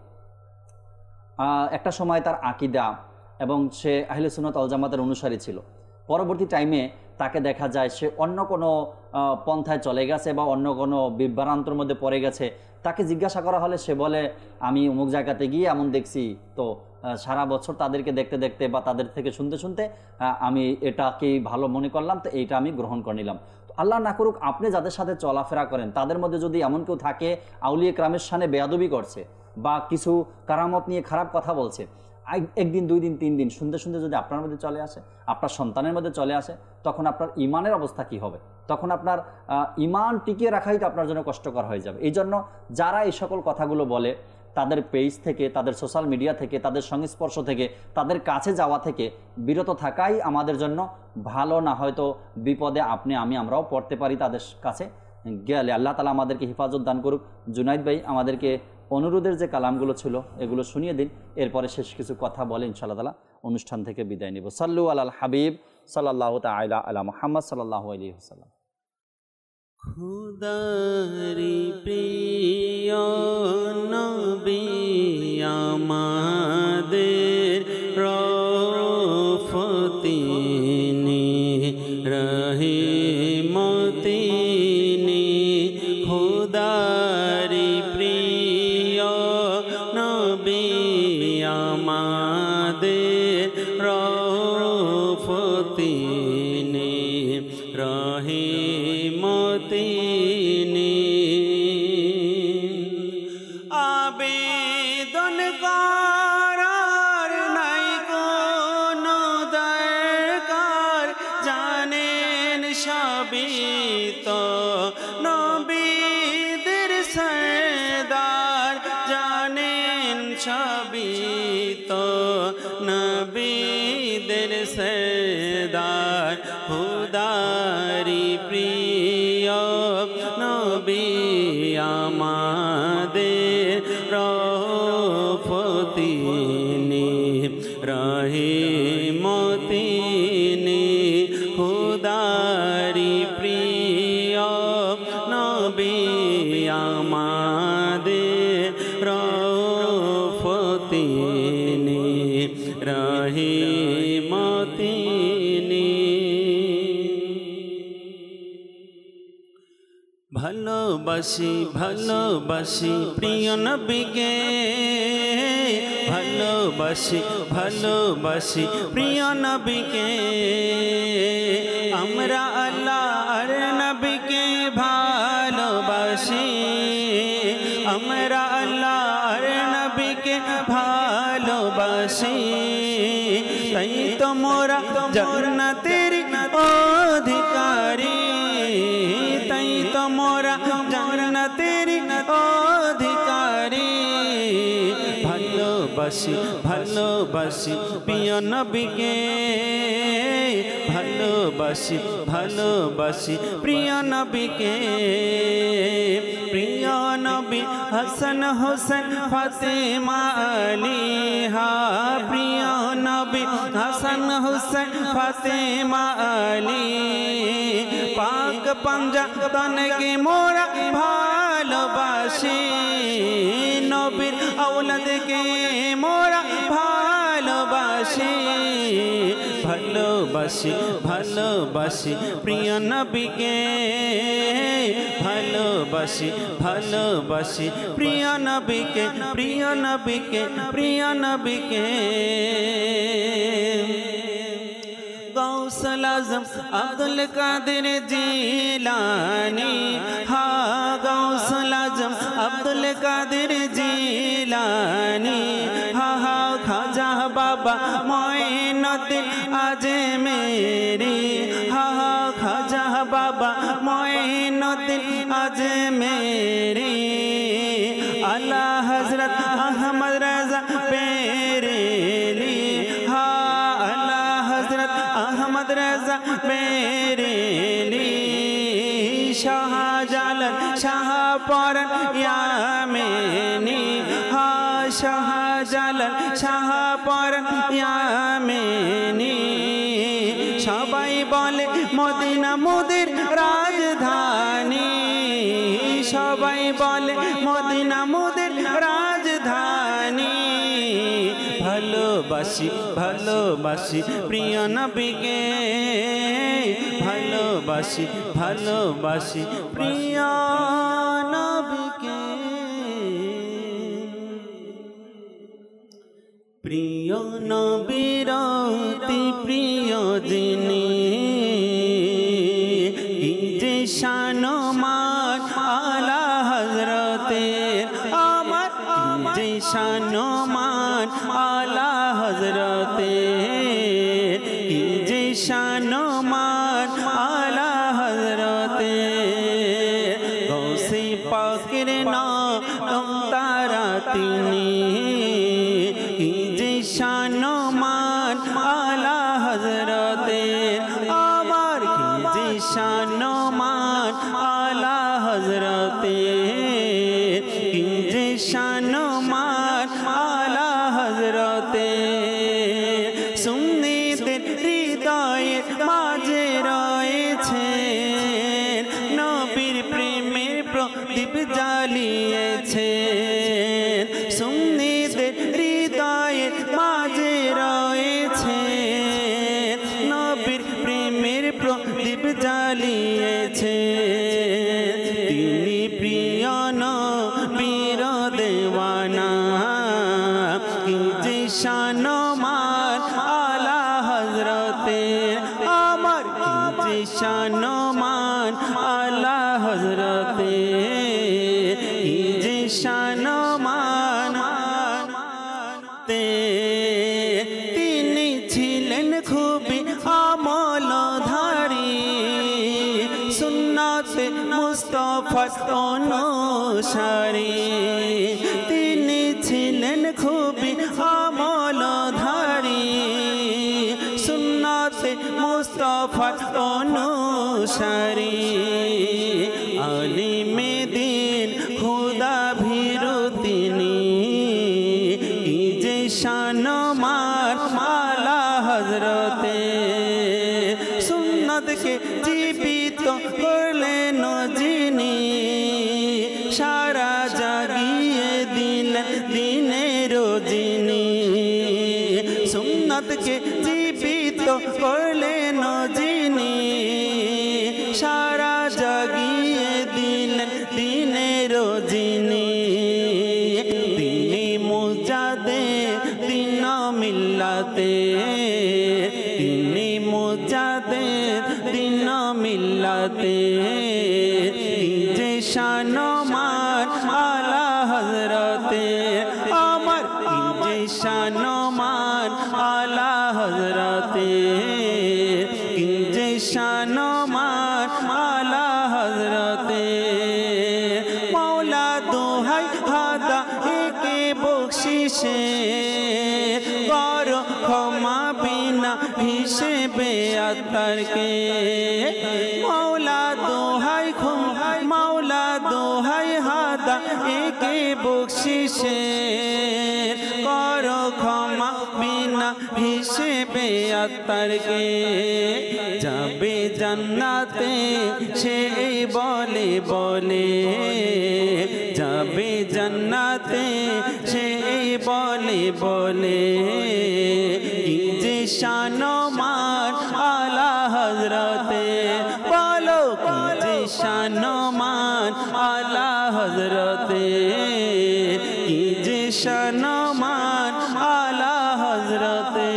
একটা সময় তার আকীদা এবং সে আহলে সুন্নাত ওয়াল জামাতের অনুসারী ছিল, পরবর্তী টাইমে তাকে দেখা যায় সে অন্য কোনো পন্থায় চলে গেছে বা অন্য কোনো বিভ্রান্তর মধ্যে পড়ে গেছে। তাকে জিজ্ঞাসা করা হলে সে বলে আমি অমুক জায়গাতে গিয়ে এমন দেখছি, তো সারা বছর তাদেরকে দেখতে দেখতে বা তাদের থেকে শুনতে আমি এটাকেই ভালো মনে করলাম, তো এইটা আমি গ্রহণ করে নিলাম। তো আল্লাহ না করুক আপনি যাদের সাথে চলাফেরা করেন তাদের মধ্যে যদি এমন কেউ থাকে আউলিয়া কিরামের শানে বেয়াদবি করছে বা কিছু কারামত নিয়ে খারাপ কথা বলছে, একদিন, 2 দিন, 3 দিন শুনতে যদি আপনার মধ্যে চলে আসে, আপনার সন্তানের মধ্যে চলে আসে, তখন আপনার ইমানের অবস্থা কি হবে? তখন আপনার ইমান টিকিয়ে রাখাই তো আপনার জন্য কষ্টকর হয়ে যাবে। এই জন্য যারা এই সকল কথাগুলো বলে, তাদের পেজ থেকে, তাদের সোশ্যাল মিডিয়া থেকে, তাদের সংস্পর্শ থেকে, তাদের কাছে যাওয়া থেকে বিরত থাকাই আমাদের জন্য ভালো। না হয়তো বিপদে আমরাও পড়তে পারি তাদের কাছে গেলে। আল্লাহ তাআলা আমাদেরকে হিফাজত দান করুক। জুনাইদ ভাই আমাদেরকে অনুরোধের যে কালামগুলো ছিল এগুলো শুনিয়ে দিন, এরপরে শেষ কিছু কথা বলে ইনশাআল্লাহ তাআলা অনুষ্ঠান থেকে বিদায় নিব। সাল্লু আলাল হাবিব সাল্লাল্লাহু তাআলা আলা মুহাম্মদ সাল্লাল্লাহু আলাইহি ওয়াসাল্লাম। খুদারি প্রিয় নবী আমাদের রফতিনি রহিমতিনি, খুদারি প্রিয় নবী তিনি রহিম তিনি আবেদন করার নাই কোনো দরকার জানেন সবই তো নবীদের সরদার জানেন সবই তো নবীদের সরদার খুদারি প্রিয় নবী আমাদের রফতিনি রহিম তিনি খুদারি প্রিয় নবী আমাদের রফতিনি রহিম তিনি ভালোবাসি ভালোবাসি প্রিয় নবীকে ভালোবাসি ভালোবাসি প্রিয় নবীকে আমরা আল্লাহর নবীকে ভালোবাসি আমরা আল্লাহর নবীকে ভালোবাসি তাই তো মোরা জান্নাতের অধিকারী তাই তো মোরা জান্নাতের অধিকারী ভালোবাসি ভালোবাসি প্রিয় নবীকে ভালোবাসি ভালোবাসি প্রিয় নবীকে প্রিয় নবী হাসান হোসেন ফাতেমা আলী হা প্রিয় নবী হাসান হোসেন ফাতেমা আলী পাক পাঞ্জাতনকে মোরা ভালোবাসি নবীর আওলাদকে মোরা ভালোবাসি ভালোবাসি ভালোবাসি প্রিয় নবীকে ভালোবাসি ভালোবাসি প্রিয় নবীকে প্রিয় নবীকে প্রিয় নবীকে গৌসুল আজম আব্দুল কাদের জিলানী হা গৌসুল আজম আব্দুল কাদের জিলানী হা হা খাজা বাবা মঈনুদ্দিন আজমেরি হা হা খাজা বাবা মঈনুদ্দিন আজমেরি আলা হযরত আহমদ রাজা বেরেলি হা আলা হযরত আহমদ রাজা বেরেলি শাহজালাল শাহপরান ইয়ামেনি হা শাহজালাল শাহপরান ইয়ামেনি সবাই বলে মদিনা মোদের রাজধানী সবাই বলে মদিনা মোদের রাজধানী ভালোবাসি ভালোবাসি প্রিয় নবীকে ভালোবাসি ভালোবাসি প্রিয় নবীকে প্রিয় নবীর অতি প্রিয় যিনি কি যে শানমান আলা হযরতের আমার কি যে শানমান আলা হযরতের কি যে শানমান আলা হযরতের গৌসে পাকের নাম তারা তিনি কি যে শানমান আলা হযরতের আমার কি যে শানমান আলা হযরতের কি যে শানমান আলা হযরতের সুন্নিদের হৃদয়ের মাঝে রয়েছে নবীর প্রেমের প্রদীপ জ্বালিয়েছে সুন্নিদের হৃদয়ের মাঝে রয়েছে নবীর প্রেমের প্রদীপ জ্বালিয়েছে তিনি প্রিয় নবীর দেওয়ানা কি যে শানমান আলা হযরতের যে শানমান আলা হযরতে কি যে শানমান তিনি ছিলেন খুবই আমলধারী সুন্নাতে মুস্তাফার অনুসারী তিনি ছিলেন খুবই আমলধারী সুন্নাতে মুস্তাফার অনুসারী আলিমে দ্বীন খোদা ভীরু তিনি কি যে শানমান আলা হযরতে সুন্নতকে জীবিত করলেন যিনি সারা জাগিয়ে দিলেন দিনের যিনি সুন্নতকে জীবিত করলেন যিনি সারা জাগিয়ে দিলেন দিনের যিনি তিনি মুজাদে দিন মিল্লাতে তিনি মুজাদে দিন মিল্লাতে কি যে শানমান আলা হযরতে আমার কি যে শানমান আলা হযরতে কি যে শানমান আলা হযরতে মৌলা দোহাই হাদা একে বখশিশে বড় ক্ষমা বিনা হিসেবে আত্মারকে মৌলা দোহাই মৌলা দোহাই হাদা একে বখশিশে করো ক্ষমা বিনা হিসেবে আত্মারকে যাবে জান্নাতে সে বলে বলে যাবে জান্নাতে সে বলে বলে কি যে শানমান আলা হযরতে বলো কি যে শানমান আলা হযরতে কি যে শানমান আলা হযরতে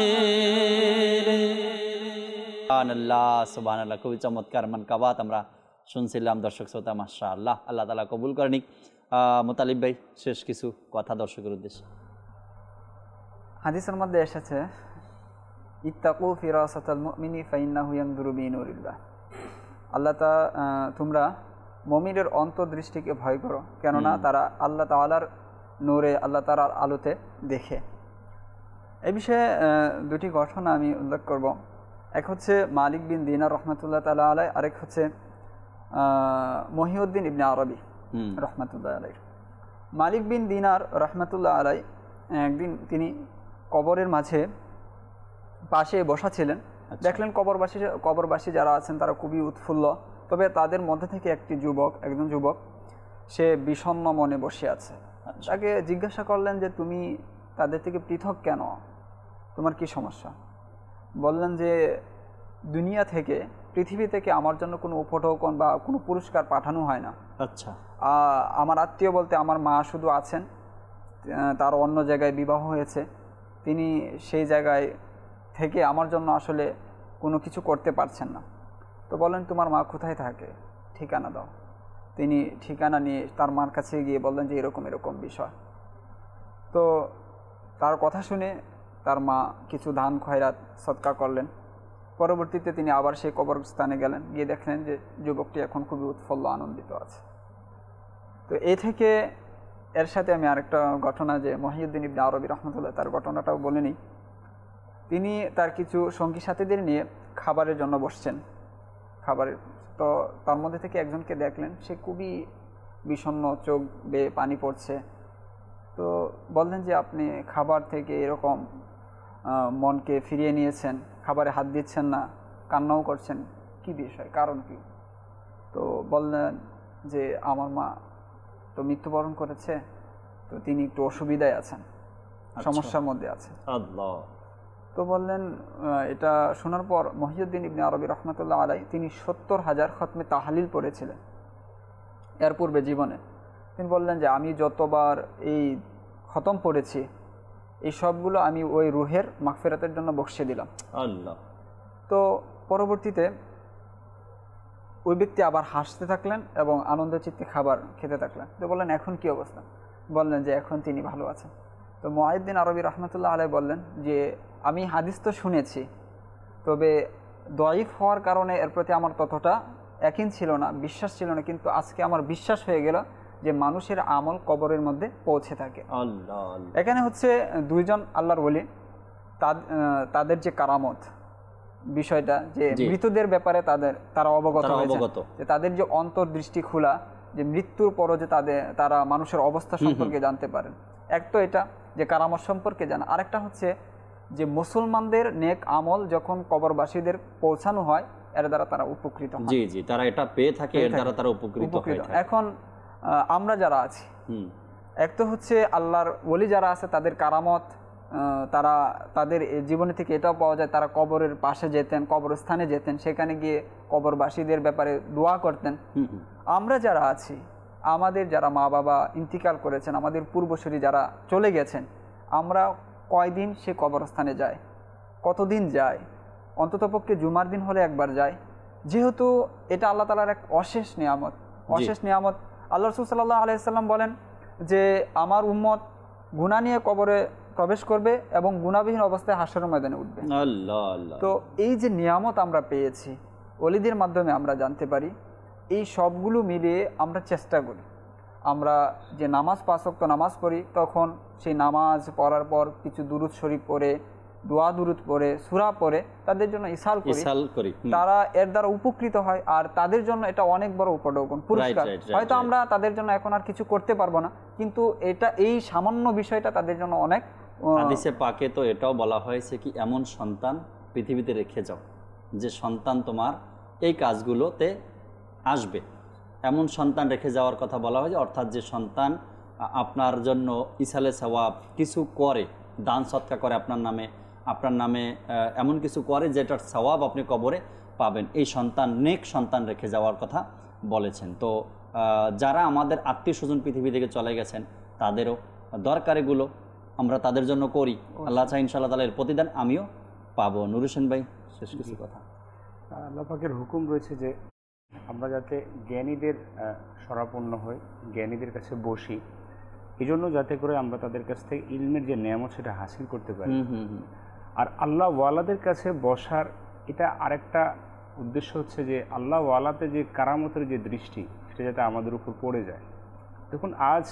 সুবহানাল্লাহ সুবহানাল্লাহ খুবই চমৎকার মানকাবাত আমরা শুনছিলাম দর্শক শ্রোতা মাশাআল্লাহ আল্লাহ তাআলা কবুল করে নিক মুতালিব ভাই শেষ কিছু কথা দর্শকের উদ্দেশ্যে হাদিসের মধ্যে এসেছে ইত্তাকু ফিরাসাতাল মুমিনি ফাইন্নাহু ইয়ানজুরু বিনুরিল্লাহ আল্লাহ তোমরা মুমিনের অন্তর্দৃষ্টিকে ভয় করো কেননা তারা আল্লাহ তাআলার নূরে আল্লাহ তাআলার আলোতে দেখে এই বিষয়ে দুটি ঘটনা আমি উল্লেখ করব এক হচ্ছে মালিক বিন দিনার রহমাতুল্লাহ তাআলা আলাইহি আরেক হচ্ছে মহিউদ্দিন ইবনে আরবি রহমাতুল্লাহ আলাইহি মালিক বিন দিনার রহমাতুল্লাহ আলাইহি একদিন তিনি কবরের মাঝে পাশে বসা ছিলেন দেখলেন কবরবাসী যারা আছেন তারা খুবই উৎফুল্ল তবে তাদের মধ্যে থেকে একজন যুবক সে বিষণ্ণ মনে বসে আছে তাকে জিজ্ঞাসা করলেন যে তুমি তাদের থেকে পৃথক কেন তোমার কি সমস্যা বললেন যে দুনিয়া থেকে পৃথিবী থেকে আমার জন্য কোনো উপঢৌকন বা কোনো পুরস্কার পাঠানো হয় না আচ্ছা আমার আত্মীয় বলতে আমার মা শুধু আছেন তার অন্য জায়গায় বিবাহ হয়েছে তিনি সেই জায়গায় থেকে আমার জন্য আসলে কোনো কিছু করতে পারছেন না তো বলেন তোমার মা কোথায় থাকে ঠিকানা দাও তিনি ঠিকানা নিয়ে তার মার কাছে গিয়ে বললেন যে এরকম এরকম বিষয় তো তার কথা শুনে তার মা কিছু দান খয়রাত সদকা করলেন পরবর্তীতে তিনি আবার সেই কবরস্থানে গেলেন গিয়ে দেখলেন যে যুবকটি এখন খুবই উৎফুল্ল আনন্দিত আছে তো এই থেকে এর সাথে আমি আরেকটা ঘটনা যে মহিউদ্দিন ইবনে আরবি রহমাতুল্লাহ তার ঘটনাটাও বলে নিই তিনি তার কিছু সঙ্গী সাথীদের নিয়ে খাবারের জন্য বসছেন তো তার মধ্যে থেকে একজনকে দেখলেন সে খুবই বিষণ্ণ চোখ বেয়ে পানি পড়ছে তো বললেন যে আপনি খাবার থেকে এরকম মনকে ফিরিয়ে নিয়েছেন খাবারে হাত দিচ্ছেন না কান্নাও করছেন কি বিষয় কারণ কি তো বললেন যে আমার মা তো মৃত্যুবরণ করেছে তো তিনি একটু অসুবিধায় আছেন সমস্যার মধ্যে আছেন আল্লাহ তো বললেন এটা শোনার পর মহিউদ্দিন ইবনে আরবি রহমাতুল্লাহ আলাইহি তিনি ৭০,০০০ খতমে তাহলিল পড়েছিলেন এর পূর্বে জীবনে তিনি বললেন যে আমি যতবার এই খতম পড়েছি এই সবগুলো আমি ওই রুহের মাগফিরাতের জন্য বকশিয়ে দিলাম আল্লাহ তো পরবর্তীতে ওই ব্যক্তি আবার হাসতে থাকলেন এবং আনন্দ চিত্তে খাবার খেতে থাকলেন। তো বললেন এখন কি অবস্থা? বললেন যে এখন তিনি ভালো আছেন। তো মুআইদ্দিন আরবি রহমতুল্লাহ আলাইহি বললেন যে আমি হাদিস তো শুনেছি, তবে দয়ীফ হওয়ার কারণে এর প্রতি আমার ততটা ইয়াকিন ছিল না, বিশ্বাস ছিল না, কিন্তু আজকে আমার বিশ্বাস হয়ে গেল যে মানুষের আমল কবরের মধ্যে পৌঁছে থাকে। এখানে হচ্ছে দুইজন আল্লাহর ওলি, তাদের যে কারামত বিষয়টা, যে মৃতদের ব্যাপারে তারা অবগত হয়েছে, যে তাদের যে অন্তর্দৃষ্টি খোলা, যে মৃত্যুর পরও যে তারা মানুষের অবস্থা সম্পর্কে জানতে পারেন। এক তো এটা যে কারামত সম্পর্কে জানা, আরেকটা হচ্ছে যে মুসলমানদের নেক আমল যখন কবরবাসীদের পৌঁছানো হয় এর দ্বারা তারা উপকৃত হয়। জি জি, তারা এটা পেয়ে থাকে, এর দ্বারা তারা উপকৃত হয়। এখন আমরা যারা আছি, এক তো হচ্ছে আল্লাহর ওলি যারা আছে তাদের কারামত, তারা তাদের জীবনে থেকে এটাও পাওয়া যায় তারা কবরের পাশে যেতেন, কবরস্থানে যেতেন, সেখানে গিয়ে কবরবাসীদের ব্যাপারে দোয়া করতেন। আমরা যারা আছি, আমাদের যারা মা বাবা ইন্তিকাল করেছেন, আমাদের পূর্বসূরি যারা চলে গেছেন, আমরা কয়দিন সে কবরস্থানে যায়, কতদিন যায়? অন্ততপক্ষে জুমার দিন হলে একবার যায়। যেহেতু এটা আল্লাহ তাআলার এক অশেষ নিয়ামত, অশেষ নিয়ামত। আল্লাহ রাসূল সাল্লাল্লাহু আলাইহি ওয়াসাল্লাম বলেন যে আমার উম্মত গুনাহ নিয়ে কবরে প্রবেশ করবে এবং গুনাহবিহীন অবস্থায় হাশরের ময়দানে উঠবে। আল্লাহ আল্লাহ। তো এই যে নিয়ামত আমরা পেয়েছি, ওলিদের মাধ্যমে আমরা জানতে পারি, এই সবগুলো মিলিয়ে আমরা চেষ্টা করি, আমরা যে নামাজ 5 ওয়াক্ত নামাজ পড়ি, তখন সেই নামাজ পড়ার পর কিছু দুরূদ শরীফ পড়ে, দোয়া দুরূদ পড়ে, সূরা পড়ে তাদের জন্য ইসাল করি, তারা এর দ্বারা উপকৃত হয়। আর তাদের জন্য এটা অনেক বড় উপঢৌকন, পুরস্কার। হয়তো আমরা তাদের জন্য এখন আর কিছু করতে পারবো না, কিন্তু এটা এই সামান্য বিষয়টা তাদের জন্য অনেক। হাদিসে পাকে তো এটাও বলা হয়েছে কি এমন সন্তান পৃথিবীতে রেখে যাও যে সন্তান তোমার এই কাজগুলোতে আসবে, এমন সন্তান রেখে যাওয়ার কথা বলা হয়েছে। অর্থাৎ যে সন্তান আপনার জন্য ইসালে সওয়াব কিছু করে, দান সৎকা করে আপনার নামে এমন কিছু করে যেটার সওয়াব আপনি কবরে পাবেন, এই সন্তান নেক সন্তান রেখে যাওয়ার কথা বলেছেন। তো যারা আমাদের আত্মীয় স্বজন পৃথিবী থেকে চলে গেছেন তাদেরও দরকারিগুলো আমরা তাদের জন্য করি, আল্লাহ চাই ইনশাআল্লাহ তাআলা এর প্রতিদান আমিও পাবো। নুর হোসেন ভাই শেষ কিছু কথা। আল্লাহ পাকের হুকুম রয়েছে যে আমরা যাতে জ্ঞানীদের শরণাপন্ন হই, জ্ঞানীদের কাছে বসি, এই জন্য যাতে করে আমরা তাদের কাছ থেকে ইলমের যে নেয়ামত সেটা হাসিল করতে পারি। আর আল্লাহ ওয়ালাদের কাছে বসার এটা আরেকটা উদ্দেশ্য হচ্ছে যে আল্লাহ ওয়ালাতে যে কারামতের যে দৃষ্টি সেটা যাতে আমাদের উপর পড়ে যায়। দেখুন আজ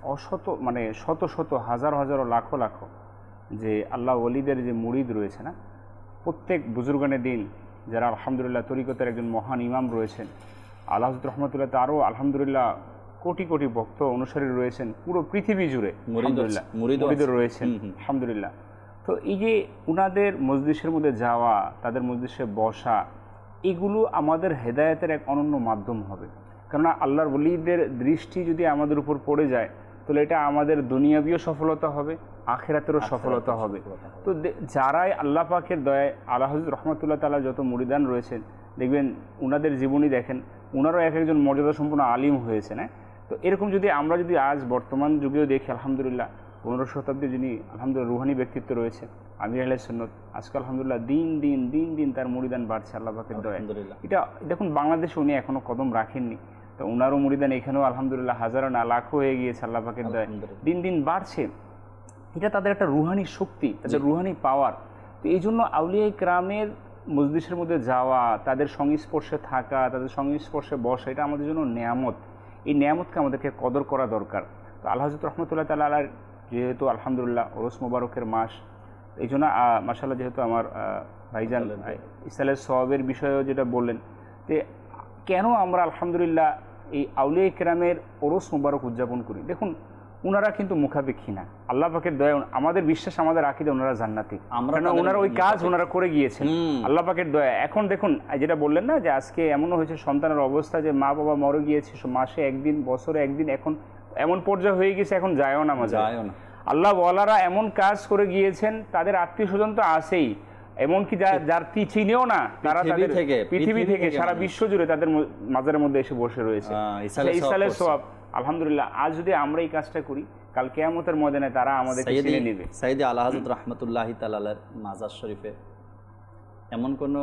শত শত হাজার হাজারো লাখো লাখো যে আল্লাহ ওলিদের যে মুরিদ রয়েছে না, প্রত্যেক বুজুর্গানের দিন যারা আলহামদুলিল্লাহ তরিকতের একজন মহান ইমাম রয়েছেন, আল্লাহ হযরত রহমতুল্লাহ, তারও আলহামদুলিল্লাহ কোটি কোটি ভক্ত অনুসারী রয়েছেন পুরো পৃথিবী জুড়ে, আলহামদুলিল্লাহ মুরিদ রয়েছেন আলহামদুলিল্লাহ। তো এই যে উনাদের মজলিসের মধ্যে যাওয়া, তাদের মজলিসে বসা, এগুলো আমাদের হেদায়েতের এক অনন্য মাধ্যম হবে। কেননা আল্লাহর ওলিদের দৃষ্টি যদি আমাদের উপর পড়ে যায় তাহলে এটা আমাদের দুনিয়াবিও সফলতা হবে, আখিরাতেরও সফলতা হবে। তো যারাই আল্লাহ পাকের দয়ায় আলা হযরত রহমতুল্লাহ তাআলা যত মুরিদান রয়েছেন, দেখবেন উনাদের জীবনী দেখেন, উনারও এক একজন মর্যাদা সম্পন্ন আলিম হয়েছে না। তো এরকম যদি আমরা আজ বর্তমান যুগেও দেখি, আলহামদুলিল্লাহ 15 শতাব্দী যিনি আলহামদুলিল্লাহ রুহানি ব্যক্তিত্ব রয়েছে আমির আহলে সুন্নাত, আজকে আলহামদুলিল্লাহ দিন দিন তার মুরিদান বাড়ছে আল্লাহ পাকের দয়ায়। এটা দেখুন বাংলাদেশে উনি এখনো কদম রাখেননি, তো উনারও মুরিদান এখানেও আলহামদুলিল্লাহ হাজারো না লাখো হয়ে গিয়েছে আল্লাহ পাকের দয়ায়, দিন বাড়ছে। এটা তাদের একটা রুহানি শক্তি, তাদের রুহানি পাওয়ার। তো এই জন্য আউলিয়া ইকরামের মজলিসের মধ্যে যাওয়া, তাদের সংস্পর্শে থাকা, তাদের সংস্পর্শে বসা, এটা আমাদের জন্য নেয়ামত। এই নেয়ামতকে আমাদেরকে কদর করা দরকার। তো আল্লাহ হযরত রহমতুল্লাহ তাআলা আলাইহির যেহেতু আলহামদুলিল্লাহ ওরস মোবারকের মাস, এই জন্য মাশাআল্লাহ যেহেতু আমার ভাইজান ইসালের সওয়াবের বিষয়েও যেটা বললেন, যে কেন আমরা আলহামদুলিল্লাহ এই আউলিয়া ইকরামের ওরস মোবারক উদযাপন করি। দেখুন ওনারা কিন্তু মুখাপেক্ষী না, আল্লাহ পাকের দয়া, আমাদের বিশ্বাস, আমাদের আকীদা ওনারা জান্নাতি, ওনারা ওই কাজ ওনারা করে গিয়েছেন আল্লাহ পাকের দয়া। এখন দেখুন যেটা বললেন না যে আজকে এমনও হয়েছে সন্তানের অবস্থা যে মা বাবা মরে গিয়েছে মাসে একদিন, বছরে একদিন, এখন এমন পর্যায়ে হয়ে গেছে এখন যায়ও না মজা। আল্লাহ ওয়ালারা এমন কাজ করে গিয়েছেন, তাদের আত্মীয় স্বজন তো আছেই, এমনকি যার চিনেও না তারা তাদের পৃথিবী থেকে সারা বিশ্ব জুড়ে তাদের মাজারের মধ্যে এসে বসে রয়েছে ইসালের সওয়াব। আলহামদুলিল্লাহ আজ যদি আমরা এই কাজটা করি, কাল কিয়ামতের ময়দানে তারা আমাদেরকে চিনে নেবে। সাইয়েদে আলা হযরত রাহমাতুল্লাহি তাআলা আলাইহির মাজার শরীফে এমন কোনো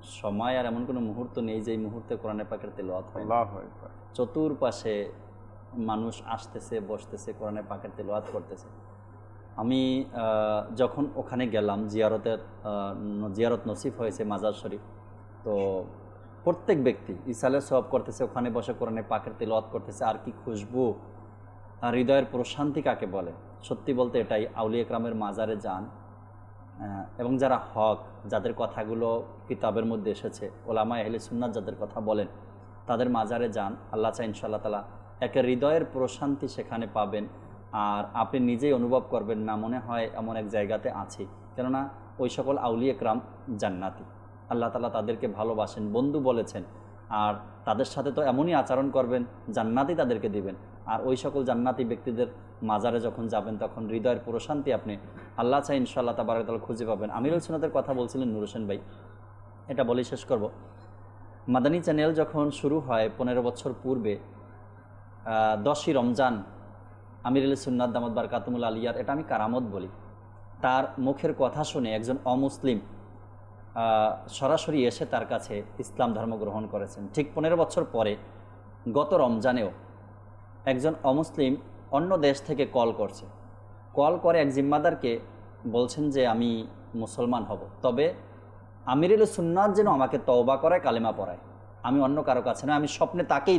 সময় আর এমন কোনো মুহূর্ত নেই যে মুহূর্তে কোরআনে পাকের তেলাওয়াত হয় না। চতুর্পাশে মানুষ আসতেছে, বসতেছে, কোরআনে পাকের তেলাওয়াত করতেছে। আমি যখন ওখানে গেলাম, জিয়ারত নসিব হয়েছে মাজার শরীফ, তো প্রত্যেক ব্যক্তি ইসালের সওয়াব করতেছে, ওখানে বসে কোরআনে পাকের তেলাওয়াত করতেছে। আর কি খুশবু, আর হৃদয়ের প্রশান্তি কাকে বলে! সত্যি বলতে এটাই। আউলিয়া কেরামের মাজারে যান, এবং যারা হক, যাদের কথাগুলো কিতাবের মধ্যে এসেছে, ওলামায়ে আহলে সুন্নাত যাদের কথা বলেন, তাদের মাজারে যান। আল্লাহ চাই ইনশাআল্লাহ তাআলা এক হৃদয়ের প্রশান্তি সেখানে পাবেন, আর আপনি নিজেই অনুভব করবেন না মনে হয় এমন এক জায়গাতে আছি। কেননা ওই সকল আউলিয়া কেরাম জান্নাতি, আল্লাহ তাআলা তাদেরকে ভালোবাসেন, বন্ধু বলেছেন, আর তাদের সাথে তো এমনই আচরণ করবেন, জান্নাতি তাদেরকে দিবেন। আর ওই সকল জান্নাতি ব্যক্তিদের মাজারে যখন যাবেন তখন হৃদয়ের প্রশান্তি আপনি আল্লাহ চাই ইনশাআল্লাহ তাবারক তাআলা খুঁজে পাবেন। আমিরুল সুন্নাতের কথা বলছিলেন নূর হোসেন ভাই, এটা বলেই শেষ করব। মাদানী চ্যানেল যখন শুরু হয় 15 বছর পূর্বে, 10ই রমজান আমিরুল সুন্নাত দামাত বারকাতুল আলিয়ার, এটা আমি কারামত বলি, তার মুখের কথা শুনে একজন অমুসলিম সরাসরি এসে তার কাছে ইসলাম ধর্ম গ্রহণ করেছেন। ঠিক 15 বছর পরে গত রমজানেও একজন অমুসলিম অন্য দেশ থেকে কল করে এক জিম্মাদারকে বলছেন যে আমি মুসলমান হব, তবে আমিরুল সুন্নাত যেন আমাকে তওবা করায়, কালেমা পড়ায়। আমি অন্য কারো কাছে না, আমি স্বপ্নে তাকেই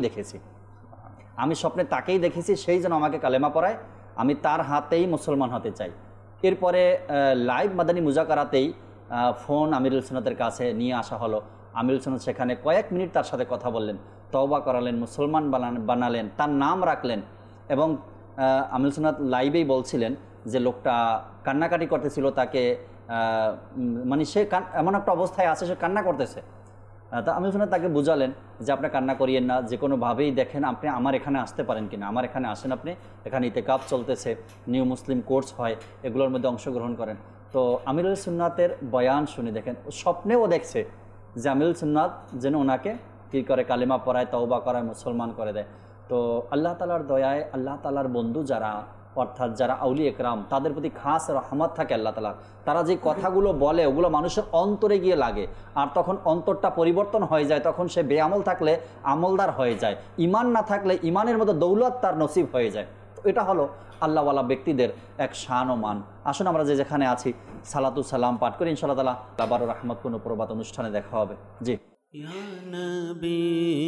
দেখেছি, সেই যেন আমাকে কালেমা পড়ায়, আমি তার হাতেই মুসলমান হতে চাই। এরপরে লাইভ মাদানী মুজাকারাতেই ফোন আমিরুল সুন্নাতের কাছে নিয়ে আসা হলো। আমিরুল সুন্নাত সেখানে কয়েক মিনিট তার সাথে কথা বললেন, তওবা করালেন, মুসলমান বানালেন, তার নাম রাখলেন। এবং আমিরুল সুন্নাত লাইভেই বলছিলেন যে লোকটা কান্নাকাটি করতেছিল, তাকে মানে সে এমন একটা অবস্থায় আছে, সে কান্না করতেছে। তা আমিরুল সুন্নাত তাকে বুঝালেন যে আপনি কান্না করিয়েন না, যে কোনোভাবেই দেখেন আপনি আমার এখানে আসতে পারেন কিনা, আমার এখানে আসেন, আপনি এখানে ইতেকাফ চলতেছে, নিউ মুসলিম কোর্স হয়, এগুলোর মধ্যে অংশগ্রহণ করেন। তো আমিরুল সুন্নাতের বয়ান শুনে দেখেন, স্বপ্নেও দেখছে যে আমিরুল সুন্নাত যেন ওনাকে কী করে, কালেমা পড়ায়, তওবা করায়, মুসলমান করে দেয়। তো আল্লাহ তাআলার দয়ায়, আল্লাহ তাআলার বন্ধু যারা, অর্থাৎ যারা আউলিয়া ইকরাম, তাদের প্রতি খাস রহমত থাকে আল্লাহ তাআলা। তারা যে কথাগুলো বলে ওগুলো মানুষের অন্তরে গিয়ে লাগে, আর তখন অন্তরটা পরিবর্তন হয়ে যায়। তখন সে বেআমল থাকলে আমলদার হয়ে যায়, ইমান না থাকলে ইমানের মতো দৌলত তার নসিব হয়ে যায়। তো এটা হলো আল্লাহওয়ালা ব্যক্তিদের এক শান ও মান। আসুন আমরা যে যেখানে আছি সালাতু সালাম পাঠ করি, ইনশাআল্লাহ তাআলা আবার রহমতপূর্ণ প্রভাত অনুষ্ঠানে দেখা হবে। জি, ইয়া নবী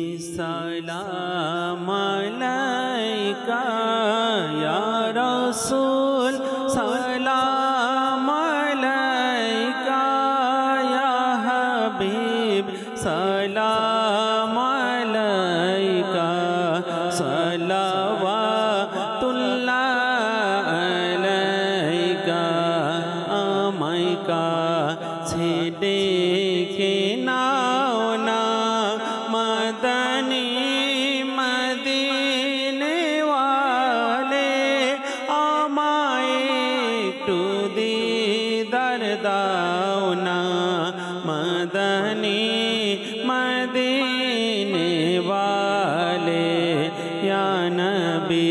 সালাম আলাইকা, ইয়া রাসূল সালাম আলাইকা, ইয়া হাবিব সালাম আলাইকা, সালাওয়াতুল্লাহ আলাইকা। আমায় কাছে ডেকে নাও না মাদানী মদিনে ওয়ালে, আমায় একটু দিদার দাও না মাদানী মদিনে ওয়ালে। ইয়া নবী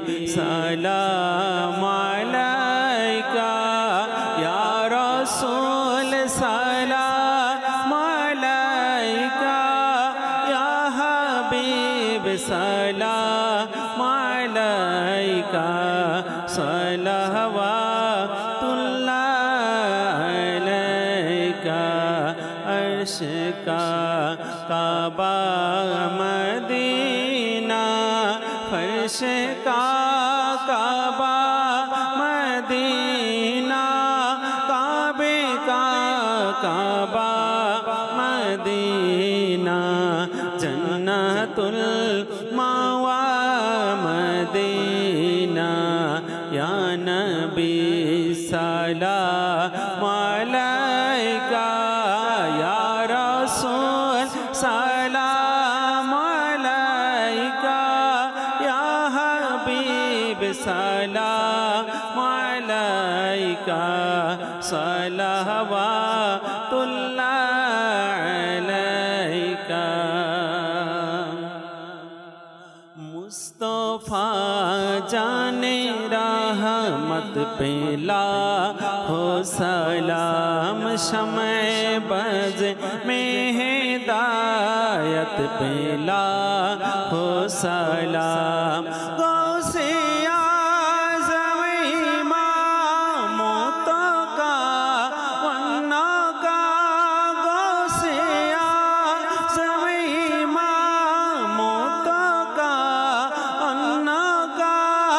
সালাম আলাইকা, ইয়া রাসূল সালাম আলাইকা, ইয়া হাবিব সালাম আলাইকা, সালাওয়াতুল্লাহ আলাইকা। अर्श का काबा मदीना, फर्श का काबा मदीना, काबे का काबा मदीना, जन्नतुल मावा मदीना। या नबी सलाम अलैका, या रसूल सलाम अलैका, या हबीब सलाम अलैका, सलावतुल्लाह अलैका। मुस्तफा जाने रहमत पे लाखों सलाम, शम्ए बज में हिदायत पे लाखों सलाम। गौसे आज़म इमाम मुत्तका वन्ना का, गौसे आज़म इमाम मुत्तका वन्ना का,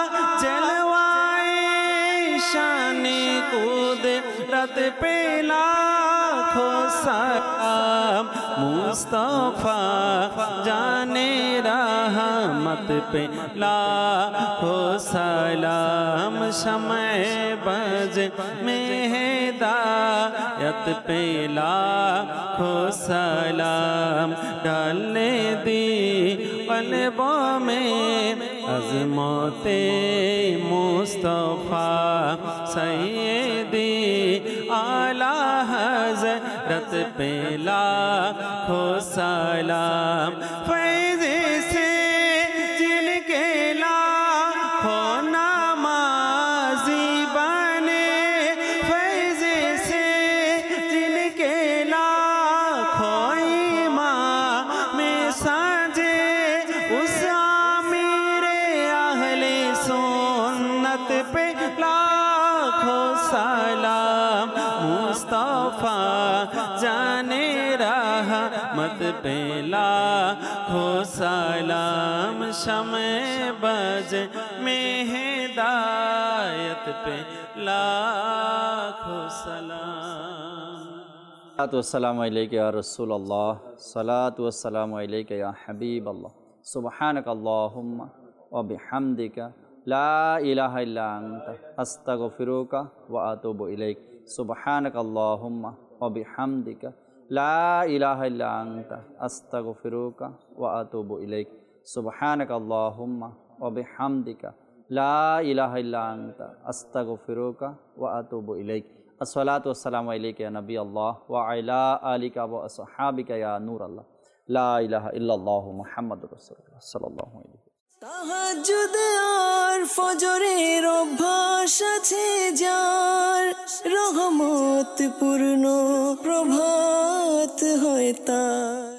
जलवाए शानी कुदरत पे लाखों सलाम। मुस्तफा जाने रहमत पे लाखों सलाम। शमए बज में हिदायत पे लाखों सलाम। डालने दी क़ल्बों में अज़मते मुस्तफा सैयदी आला हज़रत पे लाखों सलाम। फैज़ से जिनके लाखों नमाज़ी बने, फैज़ से जिनके लाखों इमाम साजे, उस आमिरे अहले सुन्नत पे लाखों सलाम। मुस्तफा जाने रहमत पे लाखों सलाम। शमए बज में हिदायत पे लाखों सलाम। अस्सलामु अलैका या रसूल अल्लाह, सलातु वस्सलामु अलैका या हबीब अल्लाह, सुब्हानकल्लाहुम्मा व बिहम्दिका ला इलाहा इल्ला अंता अस्तगफिरुका व अतूबु इलैक। सुब्हानकल्लाहुम्मा व बिहम्दिका ला इलाहा इल्ला अंता अस्तगफिरुका व अतूबु इलैक। सुब्हानकल्लाहुम्मा व बिहम्दिका ला इलाहा इल्ला अंता अस्तगफिरुका व अतूबु इलैक। अस्सलातु वस्सलामु अलैका या नबी अल्लाह व अला आलिका व अस्हाबिका या नूर अल्लाह। ला इलाहा इल्लल्लाहु मुहम्मदुर रसूलुल्लाह सल्लल्लाहु अलैहि वसल्लम। তাহাজ্জুদ আর ফজরের অভ্যাস আছে যার, রহমত পূর্ণ প্রভাত হয় তার।